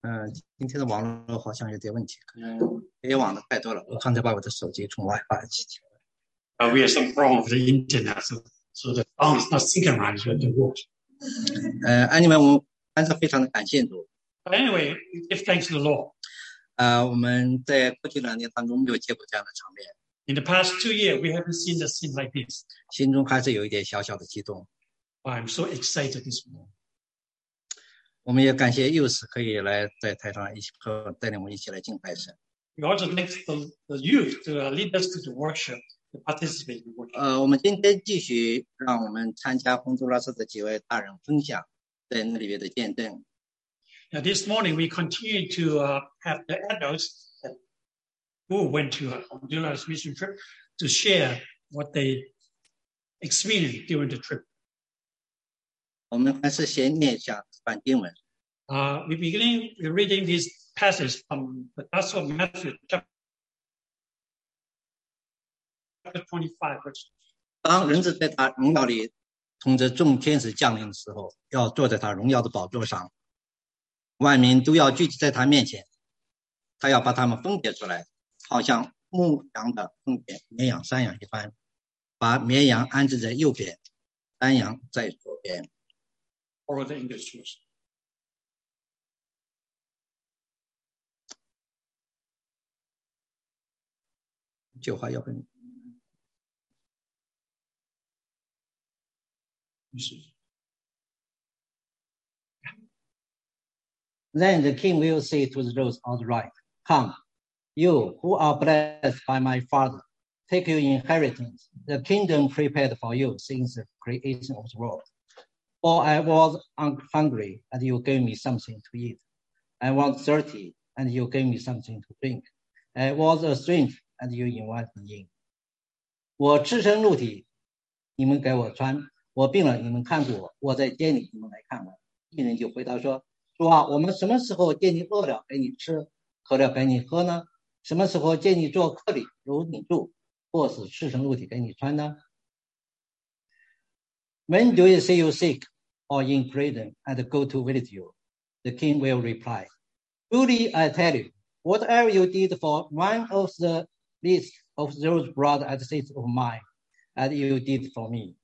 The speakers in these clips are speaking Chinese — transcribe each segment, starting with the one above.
今天的网络好像有点问题，可能联网的太多了。我刚才把我的手机从 WiFi 起来。 We have some problem with the internet, so the sound is not synchronized with the word. Anyway, 我们还是非常的感谢主。 But anyway, we give thanks to the Lord. 我们在过去2年当中没有见过这样的场面。 In the past 2 years, we haven't seen the scene like this. 心中还是有一点小小的激动。 I'm so excited this morning. 我们也感谢幼师可以来在台上一起和带领我们一起来敬拜神。 We also thank the youth to lead us to the worship, to participate in worship. 我们今天继续让我们参加洪都拉斯的几位大人分享在那里面的见证。 Now, this morning, we continue to have the adults who went to Honduras mission trip to share what they experienced during the trip. 我們還是先念一下這段經文。 We beginning reading this passage from the Gospel of Matthew, chapter 25, verse. 當人子在他榮耀裡同着眾天使降臨的時候，要坐在他榮耀的寶座上，萬民都要聚集在他面前，他要把他們分別出來，好像牧羊的分別綿羊山羊一般，把綿羊安置在右邊，山羊在左邊。 Or the English version. 就還要很 Then the king will say to those on the right, Come, you who are blessed by my Father, take your inheritance, the kingdom prepared for you since the creation of the world. For I was hungry, and you gave me something to eat. I was thirsty, and you gave me something to drink. I was a stranger, and you invited me in. 我赤身露体，你们给我穿；我病了，你们看顾我；我在监里，你们来看我。一人就回答说：主啊，我们什么时候见你饿了给你吃，渴了给你喝呢？什么时候见你做客里有你住，或是赤身露体给你穿呢？ When do you say you sick or in prison and go to visit you? The king will reply, Truly I tell you, whatever you did for one of the least of those brothers and sisters of mine, and you did for me.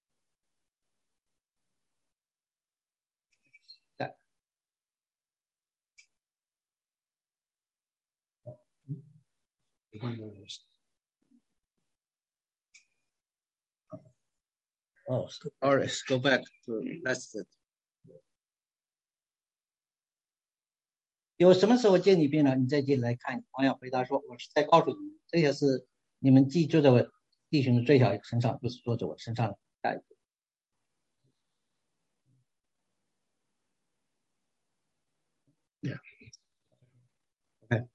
Oh, sorry, go back to last. 有什么时候见你病了，你再进来看。王阳回答说：“我是在告诉你们，这些是你们既坐在我弟兄的最小身上，就是坐在我身上的带子。” Yeah. Okay.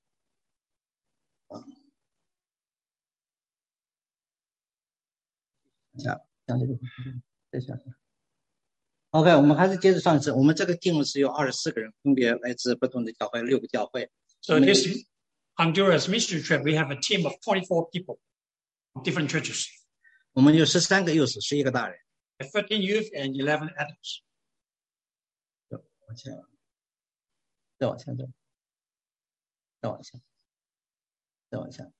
OK， 我们还是接着上次，我们这个team是有24个人，分别来自不同的教会，6个教会。 So this Honduras mission trip, we have a team of 24 people from different churches. 我们有13个幼师，11个大人。 13 youth and 11 adults. 往前，再往前走，再往前，再往前。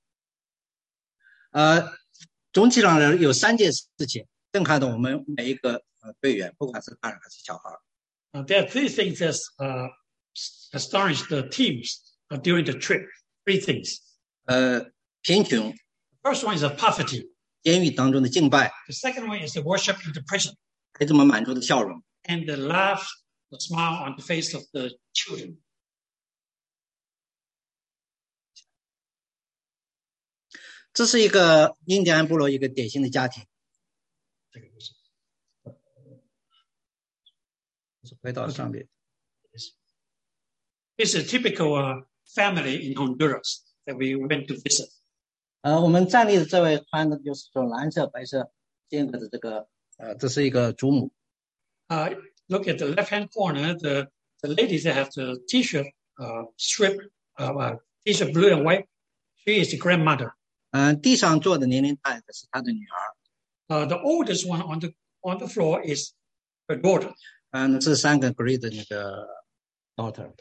总体上有3件事情震撼到我们每一个队员，不管是大人还是小孩。 There are 3 things that astonished the teams during the trip. 3 things. 贫穷。 The first one is poverty. 监狱当中的敬拜。 The second one is the worship in the prison. 孩子们满足的笑容。 And the laugh, the smile on the face of the children. 这是一个印第安部落一个典型的家庭。回到上面。 It's a typical family in Honduras that we went to visit. 我们站立的这位穿的就是说蓝色白色间隔的这个这是一个祖母。 Look at the left-hand corner, the ladies that have the t-shirt strip, t-shirt blue and white. She is the grandmother. 地上坐的年龄大的是她的女儿。 The oldest one on the floor is her daughter. 这3个 great 的那个 daughter.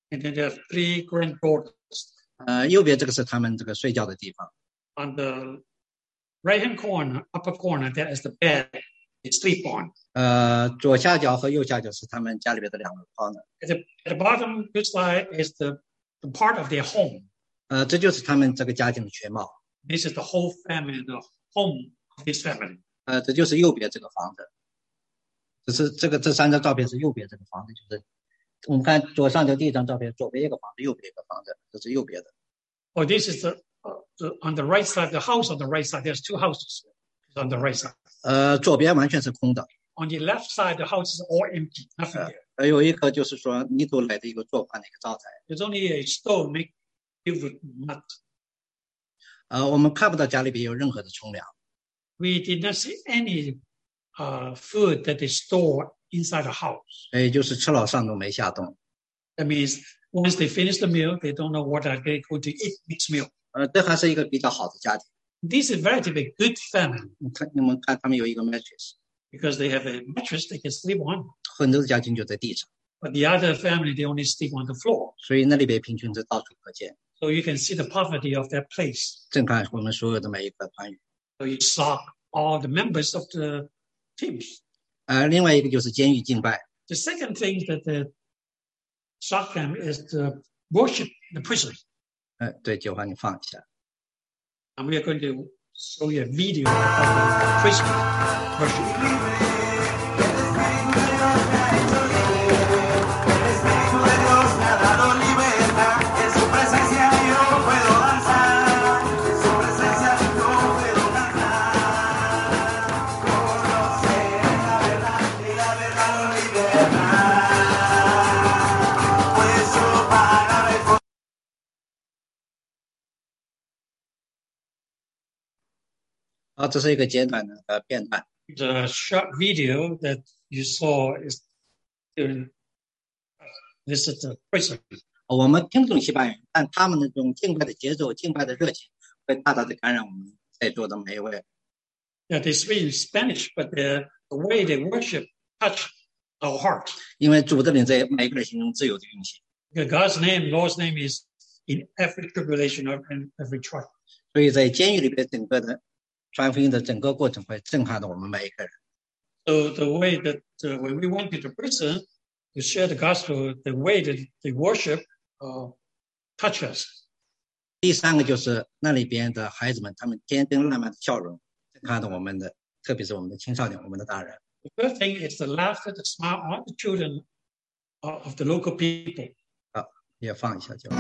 And then there are 3 granddaughters. 右边这个是他们这个睡觉的地方。 On the right-hand corner, upper corner, there is the bed they sleep on. 左下角和右下角是他们家里边的2个 corner。 At the bottom good side is the part of their home. 这就是他们这个家庭的全貌。 This is the whole family, the home of this family. 这就是右边这个房子。这3张照片是右边这个房子，就是我们看左上角第1张照片，左边一个房子，右边一个房子，这是右边的。 Oh, this is the on the right side, the house on the right side. There's 2 houses on the right side. 左边完全是空的。 On the left side, the house is all empty, nothing there. 有一个就是说泥土垒的一个做饭的一个灶台。 There's only a stove made with mud. 我们看不到家里边有任何的冲凉。 We did not see any food that they store inside the house. 也就是吃老上顿没下顿。 That means once they finish the meal, they don't know what are they going to eat next meal. 这还是一个比较好的家庭。 This is relatively good family. 你们看他们有一个 mattress. Because they have a mattress they can sleep on. 很多的家庭就在地上。 But the other family, they only sleep on the floor. 所以那里边贫穷是到处可见。 So you can see the poverty of that place. 震撼我们所有的每一个团员。 So you saw all the members of the teams. 另外一个就是监狱敬拜。 The second thing that shocked them is to worship the prison. 对，九华你放一下。 And we are going to show you a video of the prison worship. It's The short video that you saw is during this is the prison. 我们听不懂西班牙语，但他们那种敬拜的节奏、敬拜的热情，会大大的感染我们在座的每一位。 Yeah, they speak in Spanish, but the way they worship touch our heart. 因为主的灵在每个人心中自由的运行。 God's name, Lord's name is in every tribulation and every trial. 所以在监狱里边，整个的传福音的整个过程会震撼到我们每一个人。 So the way that when we went to the prison to share the gospel, the way that they worship touch us. 第3个就是那里边的孩子们，他们天真烂漫的笑容，震撼到我们的，特别是我们的青少年，我们的大人。 The first thing is the laughter, the smile on the children of the local people. 好，也放一下就。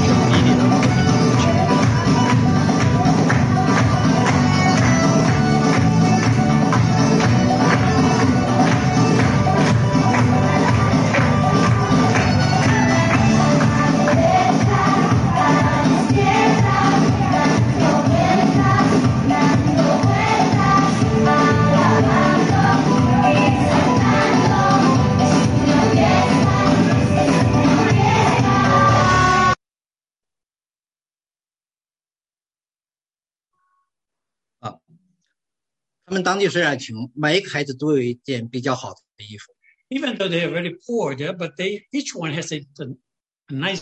他们当地虽然穷，每一个孩子都有一件比较好的衣服。 Even though they are very poor there, but each one has a nice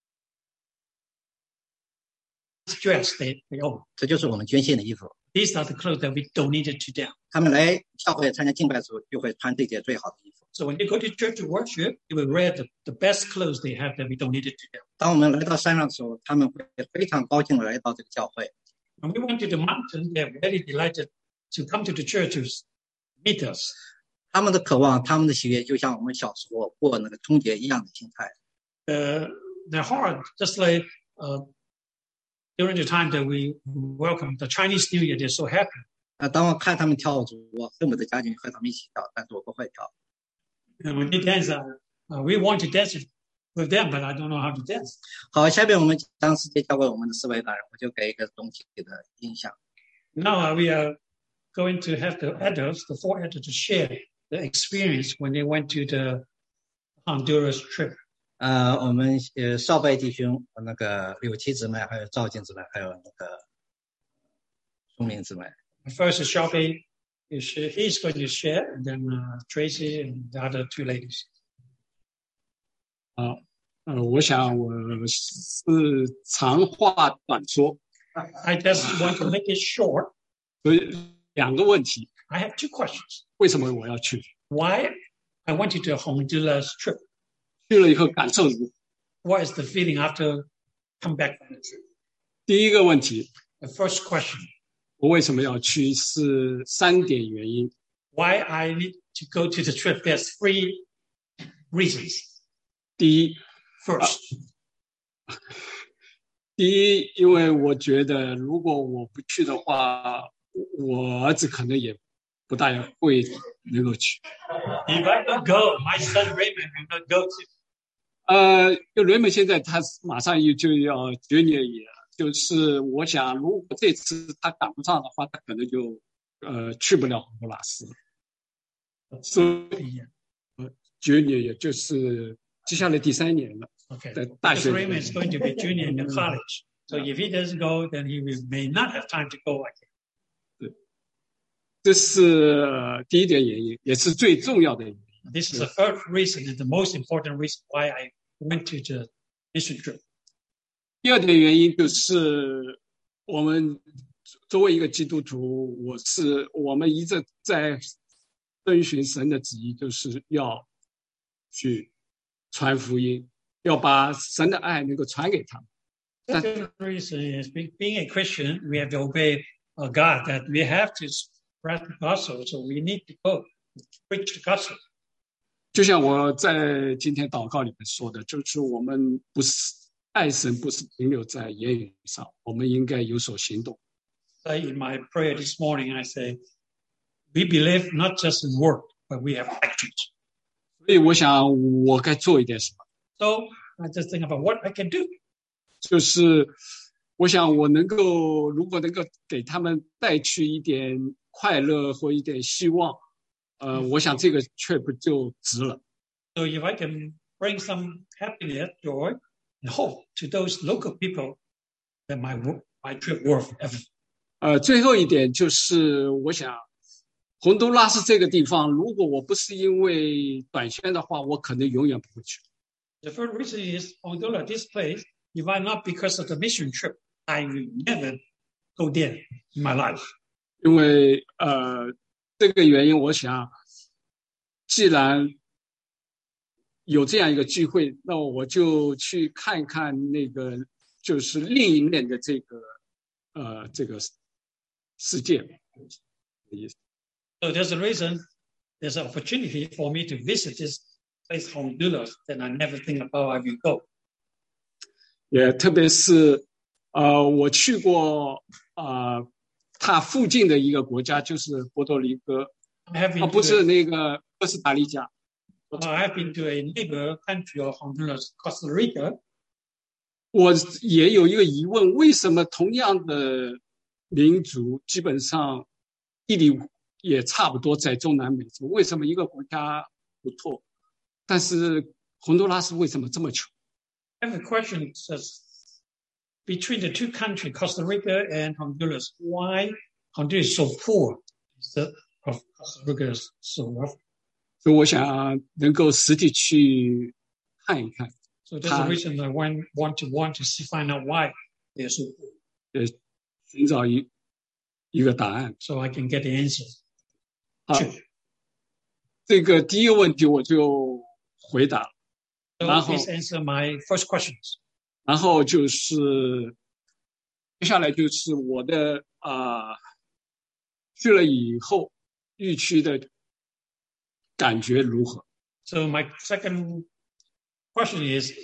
dress they own. 这就是我们捐献的衣服。 These are the clothes that we donated to them. 他们来教会参加敬拜的时候，就会穿这件最好的衣服。 So when they go to church to worship, they will wear the best clothes they have that we donated to them. 当我们来到山上的时候，他们会非常高兴的来到这个教会。 When we went to the mountain, they are very delighted to come to the church to meet us. 他们的渴望，他们的喜悦，就像我们小时候过那个春节一样的心态。 Their heart, just like during the time that we welcome the Chinese New Year, they're so happy. 当我看他们跳舞，我恨不得赶紧和他们一起跳，但是我不会跳。 And when they dance, we want to dance with them, but I don't know how to dance. 好，下面我们将时间交给我们的4位大人，我就给一个总体的印象。 Now we are going to have the adults, the 4 adults, to share the experience when they went to the Honduras trip. 我们少辈弟兄，那个柳七姊妹，还有赵静姊妹，还有那个苏明姊妹。 First is Shelby. He's going to share, and then Tracy and the other 2 ladies. 我想我是长话短说， I just want to make it short. 所以2个问题， I have 2 questions. 为什么我要去？ Why I went to a Honduras trip. 去了以后感受如何？ What is the feeling after come back from the trip? 第一个问题， The first question, 我为什么要去是3点原因。 why I need to go to the trip. There's 3 reasons. 第一， First, 因为我觉得如果我不去的话，我儿子可能也不大会能够去。 if I don't go, my son Raymond will not go to. 就雷蒙现在他马上就要junior year，就是我想如果这次他赶不上的话，他可能就去不了洪都拉斯。所以junior year就是接下来第3年了。 Okay. 在大 Because 学 Raymond is going to be junior in the college. So if he doesn't go, then he may not have time to go again. 这是第一点原因，也是最重要的原因。 This is the third reason and the most important reason why I went to the mission trip. 第二点原因就是我们作为一个基督徒，我们一直在遵循神的旨意，就是要去传福音，要把神的爱能够传给他们。 The reason is being a Christian, we have to obey God, that we have to spread the gospel. So we need to go preach the gospel. 就像我在今天祷告里面说的，就是我们不是爱神，不是停留在言语上，我们应该有所行动。 In my prayer this morning, I say, we believe not just in word, but we have actions. 所以我想我该做一点什么， So I just think about what I can do. 就是我想我如果能够给他们带去一点快乐或一点希望，我想这个 trip 就值了。 So if I can bring some happiness, joy, and hope to those local people, then my trip worth everything. 最后一点就是我想洪都拉斯这个地方，如果我不是因为短宣的话，我可能永远不会去。 The third reason is Honduras, this place, if I'm not because of the mission trip, I will never go there in my life. 因为这个原因，我想既然有这样一个机会，那我就去看看那个就是另一面的这个世界的意思。 So there's a reason, there's an opportunity for me to visit this place, Honduras, that I never think about I will go. 也特别是我去过它附近的一个国家，就是波多黎各，不是那个哥斯达黎加。 I have been to a neighbor country of Honduras, Costa Rica. 我也有一个疑问，为什么同样的民族，基本上地理也差不多，在中南美洲，为什么一个国家不错，但是洪都拉斯为什么这么穷？ I have a question says, between the 2 countries, Costa Rica and Honduras, why Honduras is so poor instead of Costa Rica is so wealthy? 所以我想能够实际去看一看。 So there's a reason I want to see, find out why they're so poor. 寻找一个答案。 So I can get the answer. 好，这个第一个问题我就回答了。 So please answer my first questions. 然后就是接下来就是我的去了以后预期的感觉如何？ So my second question is,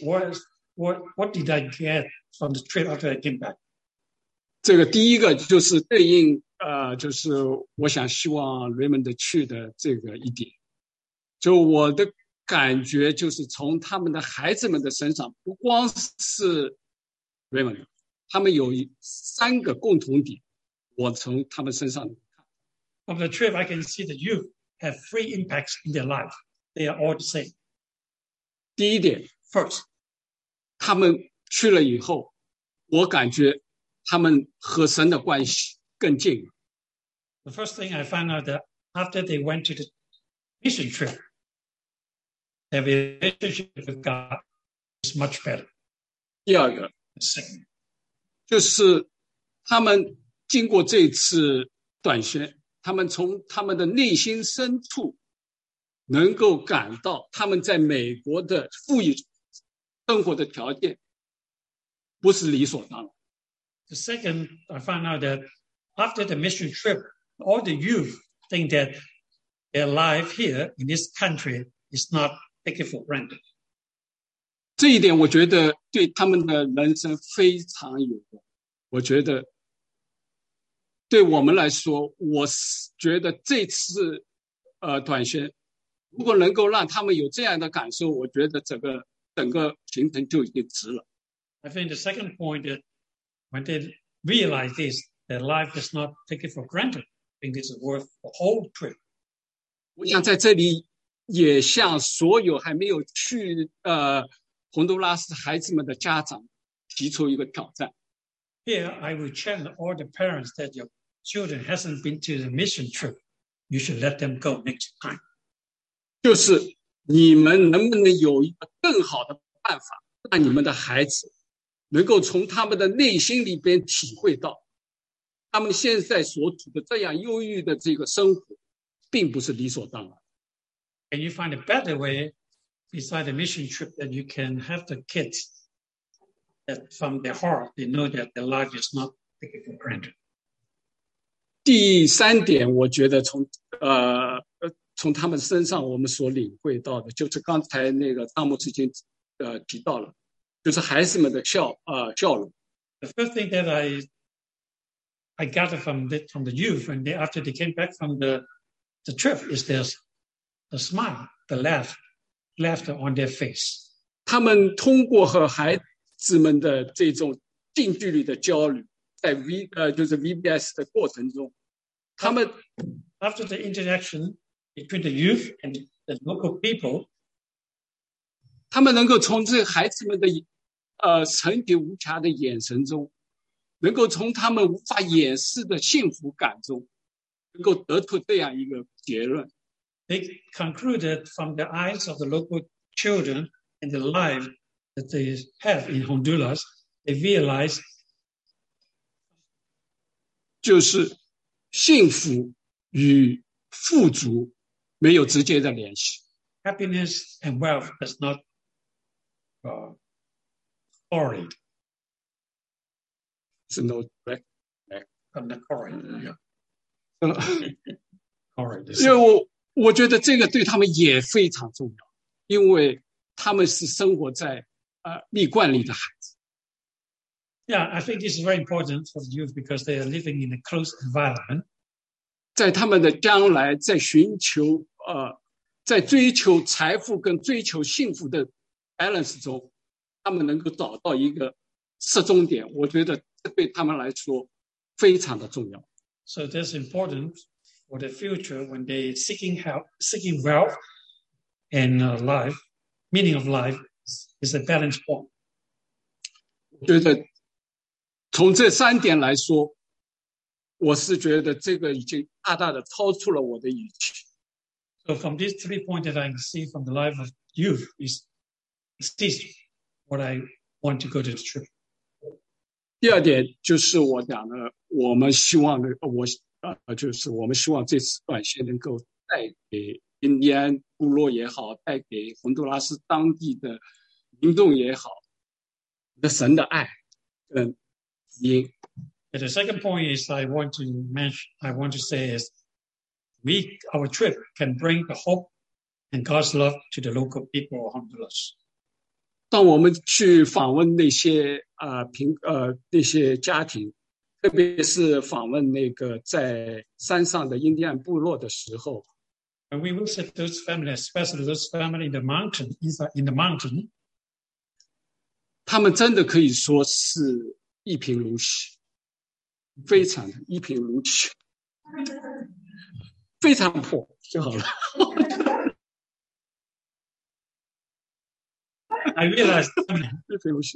what did I get from the trip after I came back? 这个第一个就是对应就是我想希望 Raymond 去的这个一点，就我的感觉就是从他们的孩子们的身上，不光是 Raymond， 他们有3个共同点，我从他们身上看。 From the trip, I can see the youth have 3 impacts in their life. They are all the same. 第一点 First, 他们去了以后，我感觉他们和神的关系更近了。 the first thing I found out that after they went to the mission trip, their relationship with God is much better. 第二个 Second, 就是他们经过这次短宣，他们从他们的内心深处能够感到他们在美国的富裕生活的条件不是理所当然。 the second, I found out that after the mission trip, all the youth think that their life here in this country is not taken for granted. 这一点我觉得对他们的人生非常有用。我觉得对我们来说，我是觉得这次短宣如果能够让他们有这样的感受，我觉得整个行程就已经值了。 I think the second point that when they realize this, their life is not taken for granted, I think this is worth the whole trip. 我想在这里也向所有还没有去洪都拉斯孩子们的家长提出一个挑战。 Here, I will challenge all the parents that your children hasn't been to the mission trip. You should let them go next time. 就是你们能不能有一个更好的办法，让你们的孩子能够从他们的内心里边体会到，他们现在所处的这样忧郁的这个生活，并不是理所当然。 Can you find a better way beside the mission trip that you can have the kids that from their heart, they know that their life is not taken for granted. 第三点，我觉得从他们身上我们所领会到的，就是刚才那个张牧师已经提到了，就是孩子们的笑容。 The first thing that I gathered from the youth when after they came back from the trip is there's the smile, the laughter on their face. 他们通过和孩子们的这种近距离的交流，在就是 VBS 的过程中，他们 after the interaction between the youth and the local people, 他们能够从这孩子们的纯洁无瑕的眼神中，能够从他们无法掩饰的幸福感中，能够得出这样一个结论。 They concluded from the eyes of the local children and the life that they have in Honduras, they realized 就是幸福与富足没有直接的联系。 happiness and wealth does not correlate. It's no direct. Not correlate. Correlate. 因为我觉得这个对他们也非常重要，因为他们是生活在蜜罐里的孩子。 Yeah, I think this is very important for the youth because they are living in a closed environment. 在他们的将来，在追求财富跟追求幸福的 balance 中，他们能够找到一个折中点，我觉得这对他们来说非常的重要。 So that's important for the future when they seeking wealth and life, meaning of life is a balance point. 我觉得从这三点来说，我是觉得这个已经大大的超出了我的预期。 So from these 3 points that I can see from the life of youth is this what I want to go to the trip. 第二点就是我讲的，我们希望就是我们希望这次短宣能够带给印第安部落也好，带给洪都拉斯当地的民众也好，的神的爱跟福音。 And the second point is I want to say is our trip can bring the hope and God's love to the local people of Honduras. 当我们去访问那些那些家庭，特别是访问那个在山上的印第安部落的时候 When we visit those families, especially those families in the mountain, 他们真的可以说是一贫如洗，非常的一贫如洗，非常破就好了。 I realized 一贫如洗。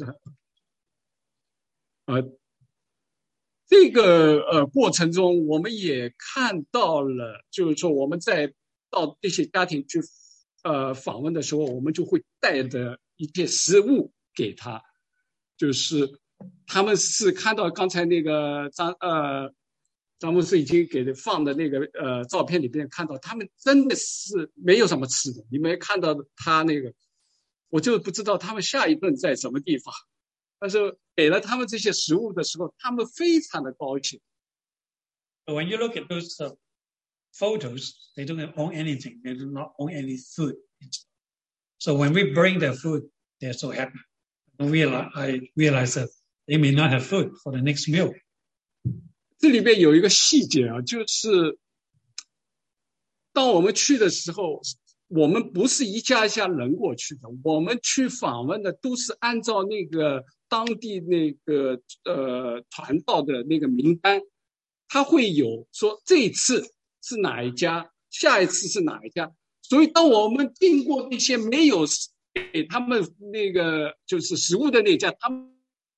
这个过程中，我们也看到了，就是说我们到这些家庭去访问的时候，我们就会带着一些食物给他，就是他们是看到刚才那个张牧师已经给放的那个照片里边看到，他们真的是没有什么吃的。你没看到他那个，我就不知道他们下一顿在什么地方。但是给了他们这些食物的时候，他们非常的高兴。 When you look at those photos, they don't own anything. They do not own any food. So when we bring their food, they're so happy. I realize that they may not have food for the next meal. 这里边有一个细节啊，就是当我们去的时候，我们不是一家一家人过去的，我们去访问的都是按照那个当地那个传道的那个名单，他会有说这一次是哪一家，下一次是哪一家。所以当我们经过那些没有给他们那个就是食物的那家，他们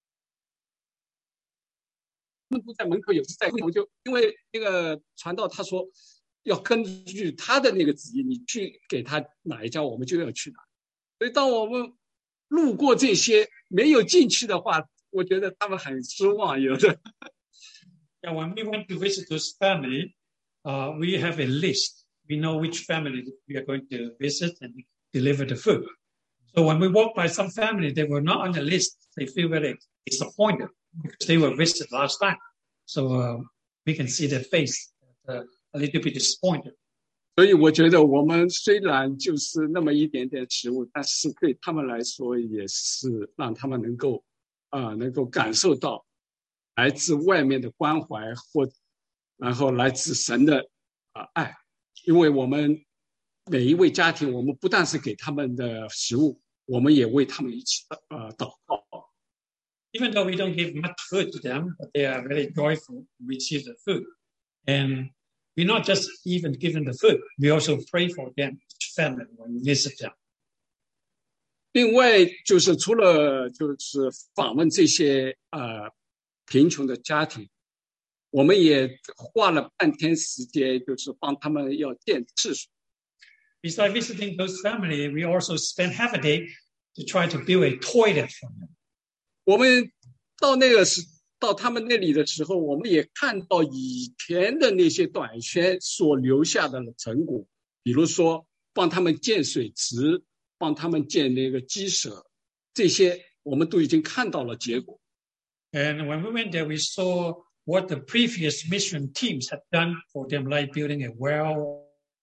都在门口，有时在我就因为那个传道他说要根据他的那个旨意，你去给他哪一家，我们就要去哪。所以当我们路过这些没有进去的话，我觉得他们很失望，有的。 Yeah, when we went to visit those family, we have a list. We know which family we are going to visit and deliver the food. So when we walk by some family, they were not on the list. They feel very disappointed because they were visited last time. So we can see their face a little bit disappointed. 所以我觉得我们虽然就是那么一点点食物，但是对他们来说也是让他们能够感受到来自外面的关怀，然后来自神的爱。因为我们每一位家庭，我们不但是给他们的食物，我们也为他们一起祷告。 Even though we don't give much food to them, but they are very joyful to receive the food. And we're not just even giving the food, we also pray for them, each family, when we visit them. 另外就是除了就是访问这些贫穷的家庭，我们也花了半天时间，就是帮他们要建厕所。 Besides visiting those families, we also spent half a day to try to build a toilet for them. 我们到他们那里的时候，我们也看到以前的那些短宣所留下的成果，比如说帮他们建水池，帮他们建那个鸡舍，这些我们都已经看到了结果。 And when we went there, we saw what the previous mission teams had done for them, like building a well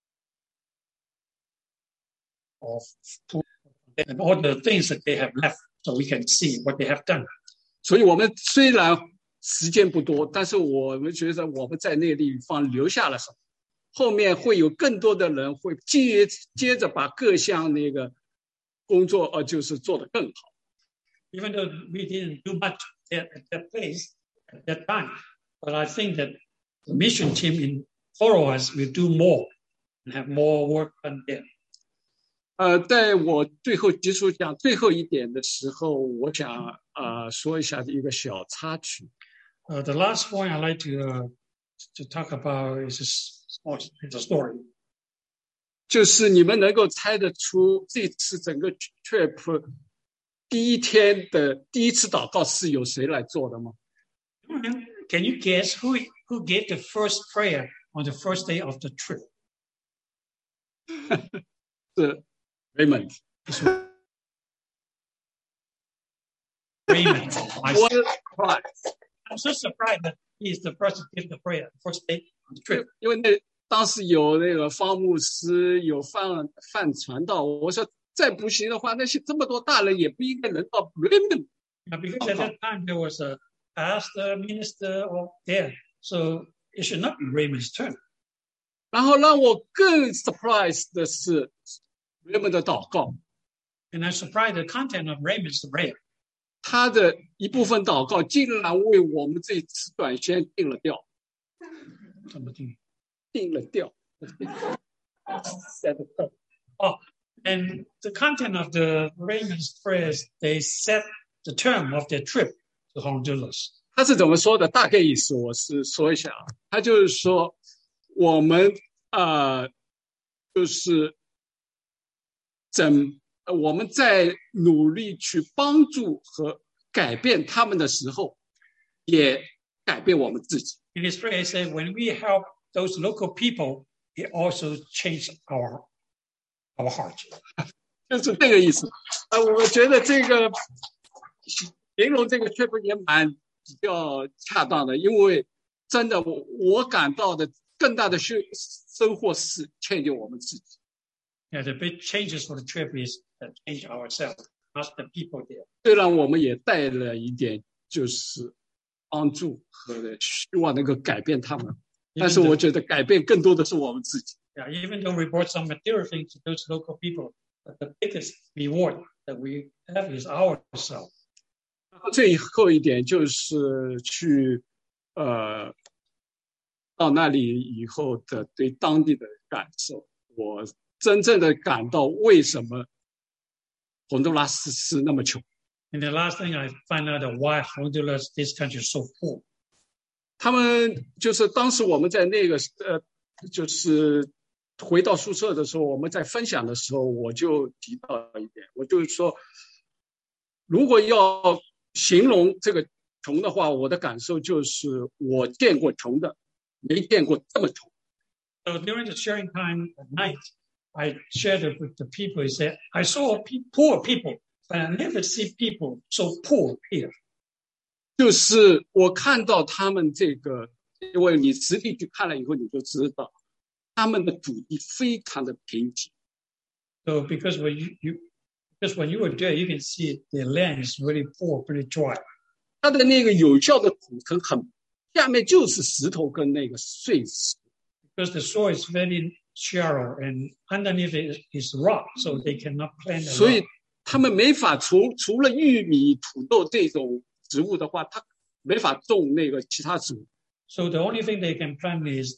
of food and all the things that they have left, so we can see what they have done. 所以我们虽然时间不多，但是我们觉得我们在那个地方留下了什么，后面会有更多的人会接着把各项那个工作就是做得更好。 Even though we didn't do much at that place at that time, but I think that the mission team in Followers will do more and have more work done there. 在我最后结束讲最后一点的时候，我想说一下一个小插曲。 The last point I'd like to talk about is a story. 就是你们能够猜得出这次整个 trip 第一天的第一次祷告是由谁来做的吗？ Can you guess who gave the first prayer on the first day of the trip? 是 Raymond. Raymond. I'm so surprised that he is the first to give the prayer the first day on the trip. 因为当时有那个方牧师，有范传道，我说再不行的话，那些这么多大人也不应该轮到 Raymond. Because at that time there was a pastor, minister there, so it should not be Raymond's turn. 然后让我更 surprised 的是 Raymond 的祷告。 And I'm surprised the content of Raymond's prayer. 他的一部分祷告竟然为我们这次短宣定了调。 怎么定？ 定了调。 Oh, and the content of the Raymond's prayers, they set the term of their trip to Honduras. 他是怎么说的？大概意思我是说一下啊。他就是说，我们就是我们在努力去帮助和改变他们的时候，也改变我们自己。 In his prayer, he said, when we help those local people, it also changes our heart. 就是这个意思。我觉得这个形容这个确实也蛮比较恰当的，因为真的我感到的更大的收获是迁就我们自己。 Yeah, the big changes for the trip is that change ourselves, not the people there. 虽然我们也带了一点就是帮助和希望能够改变他们，但是我觉得改变更多的是我们自己。 Yeah, even though we brought some material things to those local people, but the biggest reward that we have is ourselves. 最后一点就是去到那里以后的对当地的感受，我真正的感到为什么洪都拉斯是那么穷。 And the last thing I find out why Honduras, this country is so poor. 他们就是当时我们在那个就是回到宿舍的时候，我们在分享的时候，我就提到一点，我就是说，如果要形容这个穷的话，我的感受就是我见过穷的，没见过这么穷。 So during the sharing time at night, I shared it with the people. He said, I saw poor people, but I never see people so poor here. 就是我看到他们这个，因为你实地去看了以后，你就知道他们的土地非常的贫瘠。 So because when you were there, you can see the land is really poor, pretty dry. 它的那个有效的土层下面就是石头跟那个碎石。 Because the soil is very shallow and underneath it is rock, so they cannot plant. 所以他们没法除了玉米、土豆这种植物的话，他没法种那个其他植物。 So the only thing they can plant is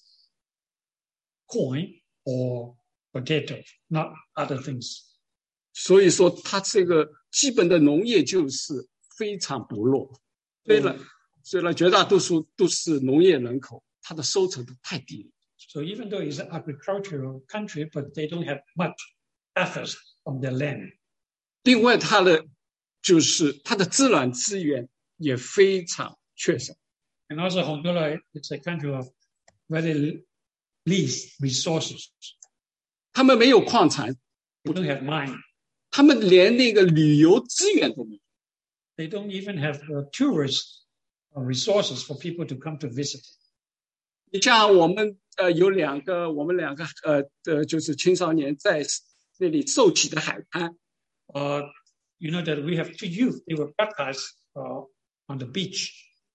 corn or potato, not other things. 所以说，他这个基本的农业就是非常薄弱。虽然绝大多数都是农业人口，它的收成都太低了。 So even though it's an agricultural country, but they don't have much effort on their land. 另外，它的自然资源也非常缺少。 And also Honduras is a country of very least resources. 他们没有矿产 They don't have mine. 他们连那个旅游资源都没有。 They don't even have tourist resources for people to come to visit. 你像我们有我们两个就是青少年在那里受洗的海滩。 You know that we have two youth. They were baptized on the beach,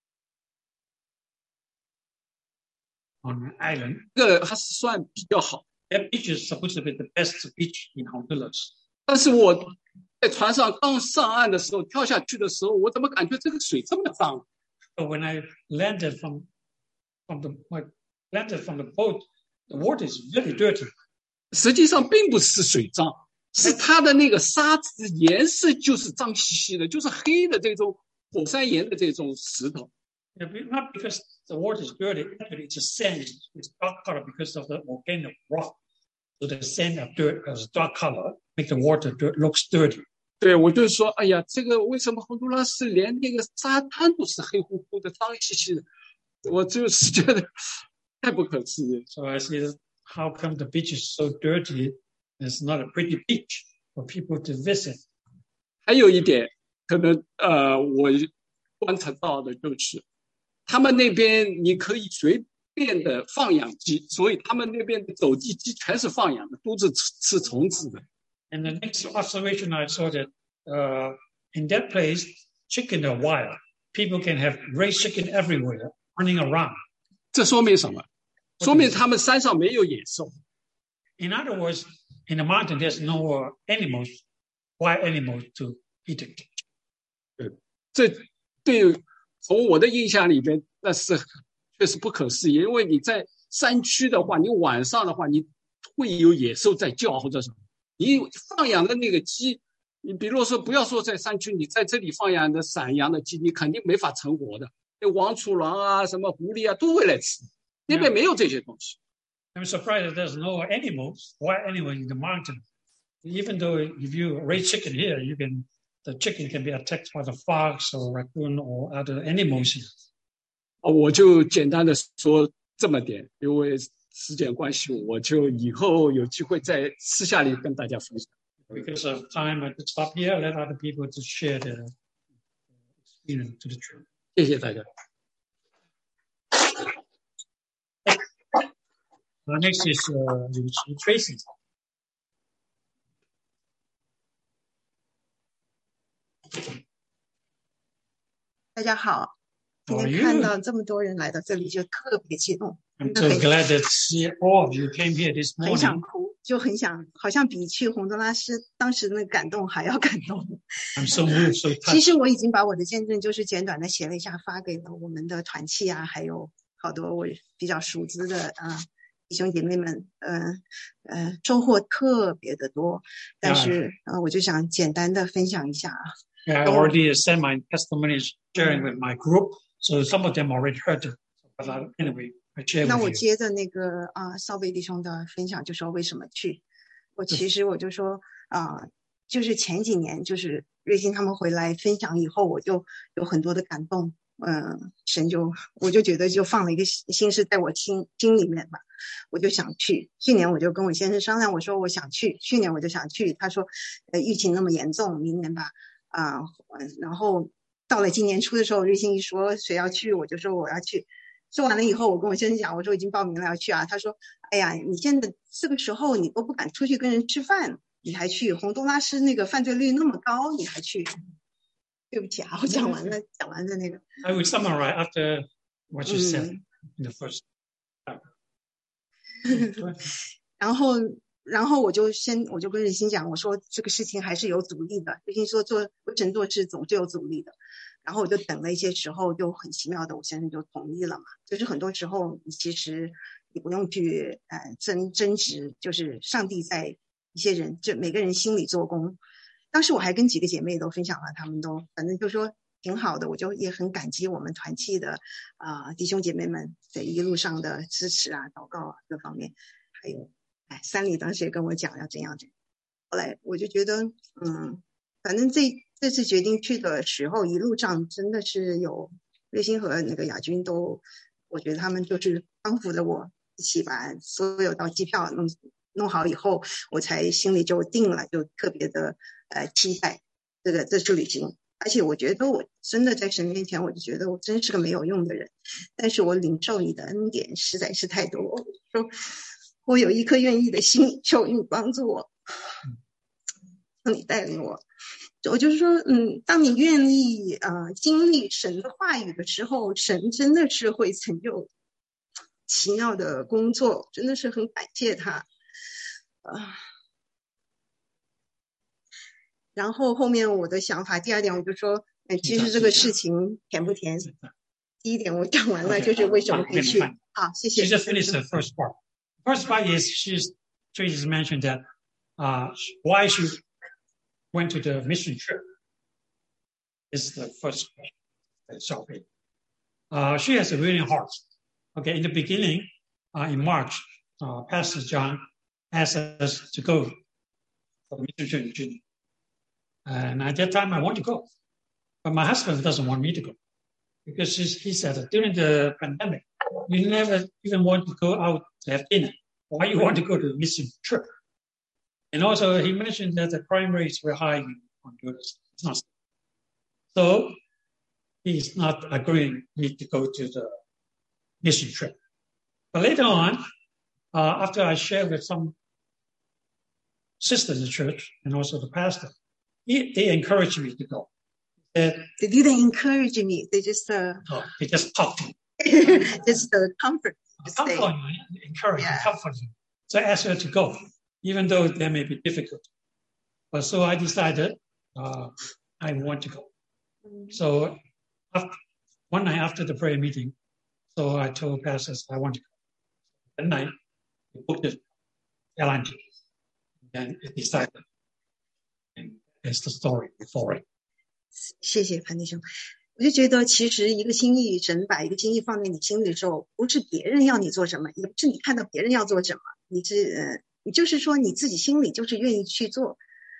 on an island. 这个还是算比较好。 That beach is supposed to be the best beach in Honduras. 但是我在船上刚上岸的时候，跳下去的时候，我怎么感觉这个水这么脏？ So when I landed from the boat, the water is very dirty. 实际上并不是水脏，是它的那个沙子颜色就是脏兮兮的，就是黑的这种火山岩的这种石头。 Not because the water is dirty, actually it's a sand. It's dark color because of the volcanic rock. So the sand of dirt is dark color, make the water looks dirty. 对，我就说，哎呀，这个为什么洪都拉斯连那个沙滩都是黑乎乎的、脏兮兮的？我就是觉得太不可思议。 So I see how come the beach is so dirty? It's not a pretty beach for people to visit. 还有一点，可能我观察到的就是，他们那边你可以随便的放养鸡，所以他们那边的走地鸡全是放养的，都是吃虫子的。 And the next observation I saw that in that place, chicken are wild. People can have raised chicken everywhere, running around. 这说明什么？说明他们山上没有野兽。 In other words, in the mountain, there's no animals, wild animals to eat it. 这对从我的印象里边，那是确实不可思议。因为你在山区的话，你晚上的话，你会有野兽在叫或者什么。你放养的那个鸡，你比如说不要说在山区，你在这里放养的散养的鸡，你肯定没法成活的。那王鼠狼啊、什么狐狸啊都会来吃，那边没有这些东西。 I'm surprised that there's no animals, wild animals in the mountain. Even though if you raise chicken here, the chicken can be attacked by the fox or raccoon or other animals here. 我就简单的说这么点，因为时间关系，我就以后有机会在私下里跟大家分享。 Because of time, I could stop here, let other people to share their experience to the church. 谢谢大家。 Next is Tracy. 大家好，今天看到这么多人来到这里，就特别激动。 I'm so glad to see all of you came here this morning. 很想哭，就很想，好像比去洪都拉斯当时那感动还要感动。 I'm so moved, so touched. 其实我已经把我的见证就是简短的写了一下，发给了我们的团契啊，还有好多我比较熟知的弟兄姐妹们，收获特别的多。但是我就想简单的分享一下啊。 Yeah, I already sent my testimonies sharing with my group, so some of them already heard it. But anyway, I share with you. 那我接着那个少贝弟兄的分享，就说为什么去？我就说就是前几年，就是瑞欣他们回来分享以后，我就有很多的感动。我就觉得就放了一个心事在我心里面吧，我就想去。去年我就跟我先生商量，我说我想去，去年我就想去。他说，疫情那么严重，明年吧。然后到了今年初的时候，瑞欣一说谁要去，我就说我要去。说完了以后，我跟我先生讲，我说已经报名了要去啊。他说，哎呀，你现在这个时候你都不敢出去跟人吃饭，你还去？洪都拉斯那个犯罪率那么高，你还去？对不起啊，我讲完了那个。 I will summarize after what you said in the first. 然后我就跟瑞欣讲，我说这个事情还是有阻力的。瑞欣说为神做事总是有阻力的。然后我就等了一些时候，就很奇妙的，我先生就同意了嘛。就是很多时候其实你不用去争执，就是上帝在一些人就每个人心里做工。当时我还跟几个姐妹都分享了，他们都反正就说挺好的，我就也很感激我们团契的弟兄姐妹们在一路上的支持啊、祷告啊各方面，还有三里当时也跟我讲要怎样。后来我就觉得反正这次决定去的时候，一路上真的是有瑞欣和那个亚军都，我觉得他们就是帮扶着我一起把所有到机票弄好以后，我才心里就定了，就特别的期待这次旅行。而且我觉得我真的在神面前，我就觉得我真是个没有用的人，但是我领受你的恩典实在是太多，我说我有一颗愿意的心，求你帮助我，求你带领我。我就是说当你愿意经历神的话语的时候，神真的是会成就奇妙的工作，真的是很感谢他然后后面我的想法，第二点我就说其实这个事情甜不甜，第一点我讲完了，就是为什么可以去。好，谢谢。 She just finished the first part. First part is Tracy mentioned that why she went to the mission trip. Is the first question. She has a willing heart. Okay, in the beginning, in March, Pastor John asked us to go for the mission trip in Virginia. And at that time, I want to go. But my husband doesn't want me to go. Because he said that during the pandemic, you never even want to go out to have dinner. Why you want to go to the mission trip? And also, he mentioned that the crime rates were high in Honduras. It's not. So, he's not agreeing me to go to the mission trip. But later on, after I shared with some sisters in the church and also the pastor, they encouraged me to go. They didn't encourage me. They just they just talked to me. Just the comfort. Comfort you, encourage you, comfort you. So I asked her to go, even though that may be difficult. But so I decided I want to go. So one night after the prayer meeting, so I told pastors I want to go. That night, we booked the airline ticket. And it decided. And that's the story before it. 谢谢潘弟兄。我就觉得其实一个心意，神把一个心意放在你心里的时候，不是别人要你做什么，也不是你看到别人要做什么，你是你就是说你自己心里就是愿意去做，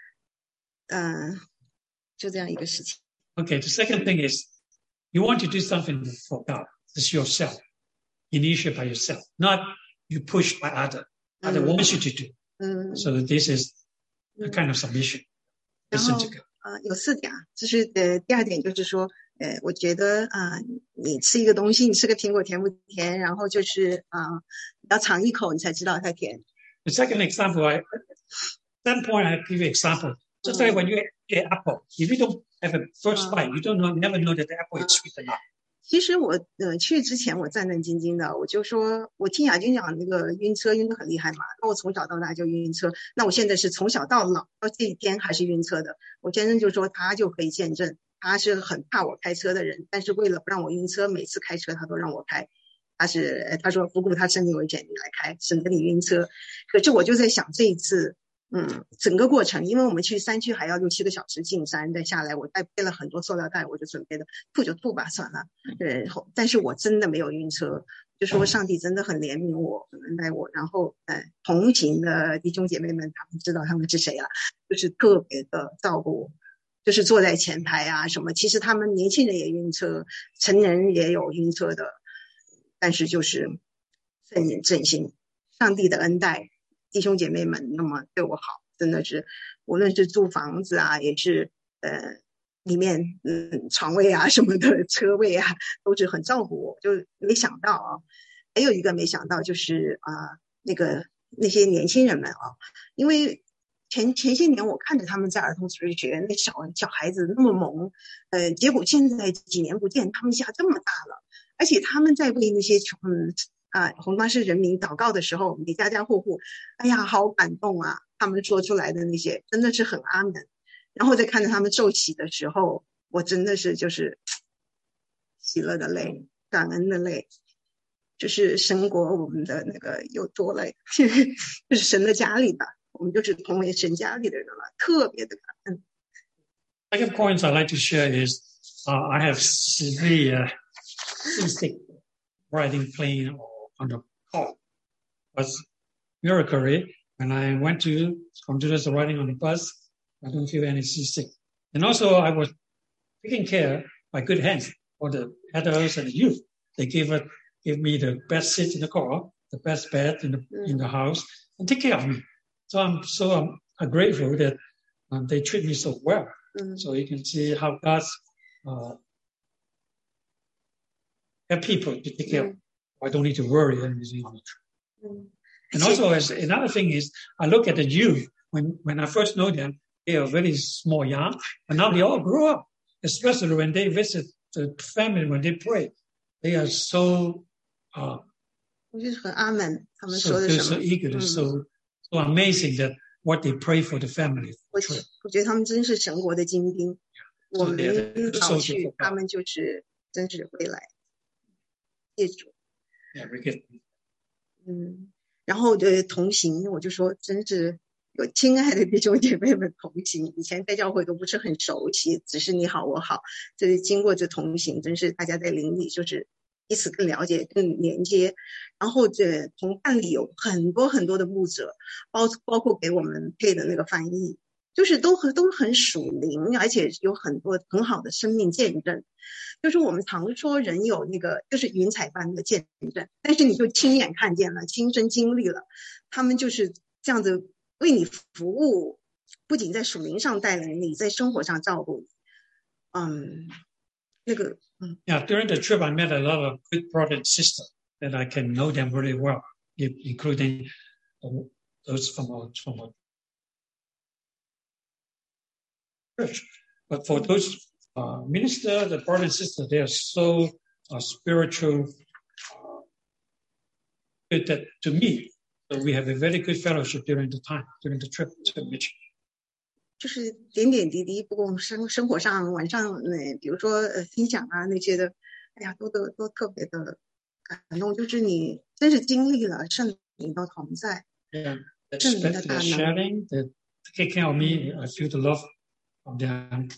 就这样一个事情。 Okay, the second thing is you want to do something for God. It's yourself, initiated by yourself, not you pushed by other wants you to do. So this is a kind of submission. 然后有4点啊，就是第2点就是说，我觉得你吃一个东西，你吃个苹果甜不甜，然后就是你要尝一口你才知道它甜。 The second example, that point I give you an example. Just like when you eat apple, if you don't have a first bite, you never know that the apple is sweet or not. 其实我去之前我战战兢兢的，我就说我听亚军讲那个晕车晕得很厉害嘛，那我从小到大就晕车，那我现在是从小到老到这一天还是晕车的。我先生就说他就可以见证，他是很怕我开车的人，但是为了不让我晕车，每次开车他都让我开。他说不顾他生命危险你来开，省得你晕车。可是我就在想这一次整个过程，因为我们去山区还要6-7个小时进山再下来，我带背了很多塑料袋，我就准备的吐就吐吧算了。但是我真的没有晕车，就说上帝真的很怜悯我，很恩待我。然后同行的弟兄姐妹们他们知道他们是谁了，就是特别的照顾我，就是坐在前排啊什么。其实他们年轻人也晕车，成人也有晕车的，但是就是振兴上帝的恩待，弟兄姐妹们那么对我好，真的是无论是住房子啊，也是里面床位啊什么的车位啊，都是很照顾我。就没想到啊，还有一个没想到就是那些年轻人们啊，因为前些年我看着他们在儿童主日学那小孩子那么萌，结果现在几年不见他们一下这么大了，而且他们在为那些红花市人民祷告的时候，每家家户户，哎呀，好感动啊！他们说出来的那些真的是很阿门。然后再看着他们受洗的时候，我真的是就是喜乐的泪，感恩的泪，就是神国我们的那个又多了，就是神的家里吧，我们就是同为神家里的人了，特别的感恩。 Second point I'd like to share is I have severe seasick riding plane or on the car. But miraculously, when I went to Honduras riding on the bus, I don't feel any seasick. And also I was taken care by good hands for the adults and the youth. They gave me the best seat in the car, the best bed in the house, and take care of me. So I'm grateful that they treat me so well. So you can see how God's help people to take care of. I don't need to worry anything on the trip. And also, as another thing is, I look at the youth when I first know them. They are very small, young, and now they all grow up. Especially when they visit the family, when they pray, they are so 我就是很阿门，他们说的什么 so eager, so amazing that what they pray for the family. 我觉得他们真是神国的精兵。我们老去，他们就是真是回来，业主。然后同行，我就说真是有亲爱的弟兄姐妹们同行。以前在教会都不是很熟悉，只是你好我好。这是经过这同行，真是大家在灵里就是彼此更了解、更连接。然后同伴里有很多很多的牧者，包括给我们配的那个翻译，就是都很属灵，而且有很多很好的生命见证。就是我们常说人有那个就是云彩般的见证，但是你就亲眼看见了，亲身经历了，他们就是这样子为你服务，不仅在属灵上带领你，在生活上照顾你。 Yeah, during the trip I met a lot of good brother and sister that I can know them really well, including those from our church. But for those minister, the brother and sister, they are so spiritual, good that to me. So we have a very good fellowship during the trip to Michigan. 就是点点滴滴，不过生活上晚上比如说分享啊那些的，哎呀，都特别的感动。就是你真是经历了圣灵的同在，圣灵的大能。 Sharing, that take care of me, I feel the love of them.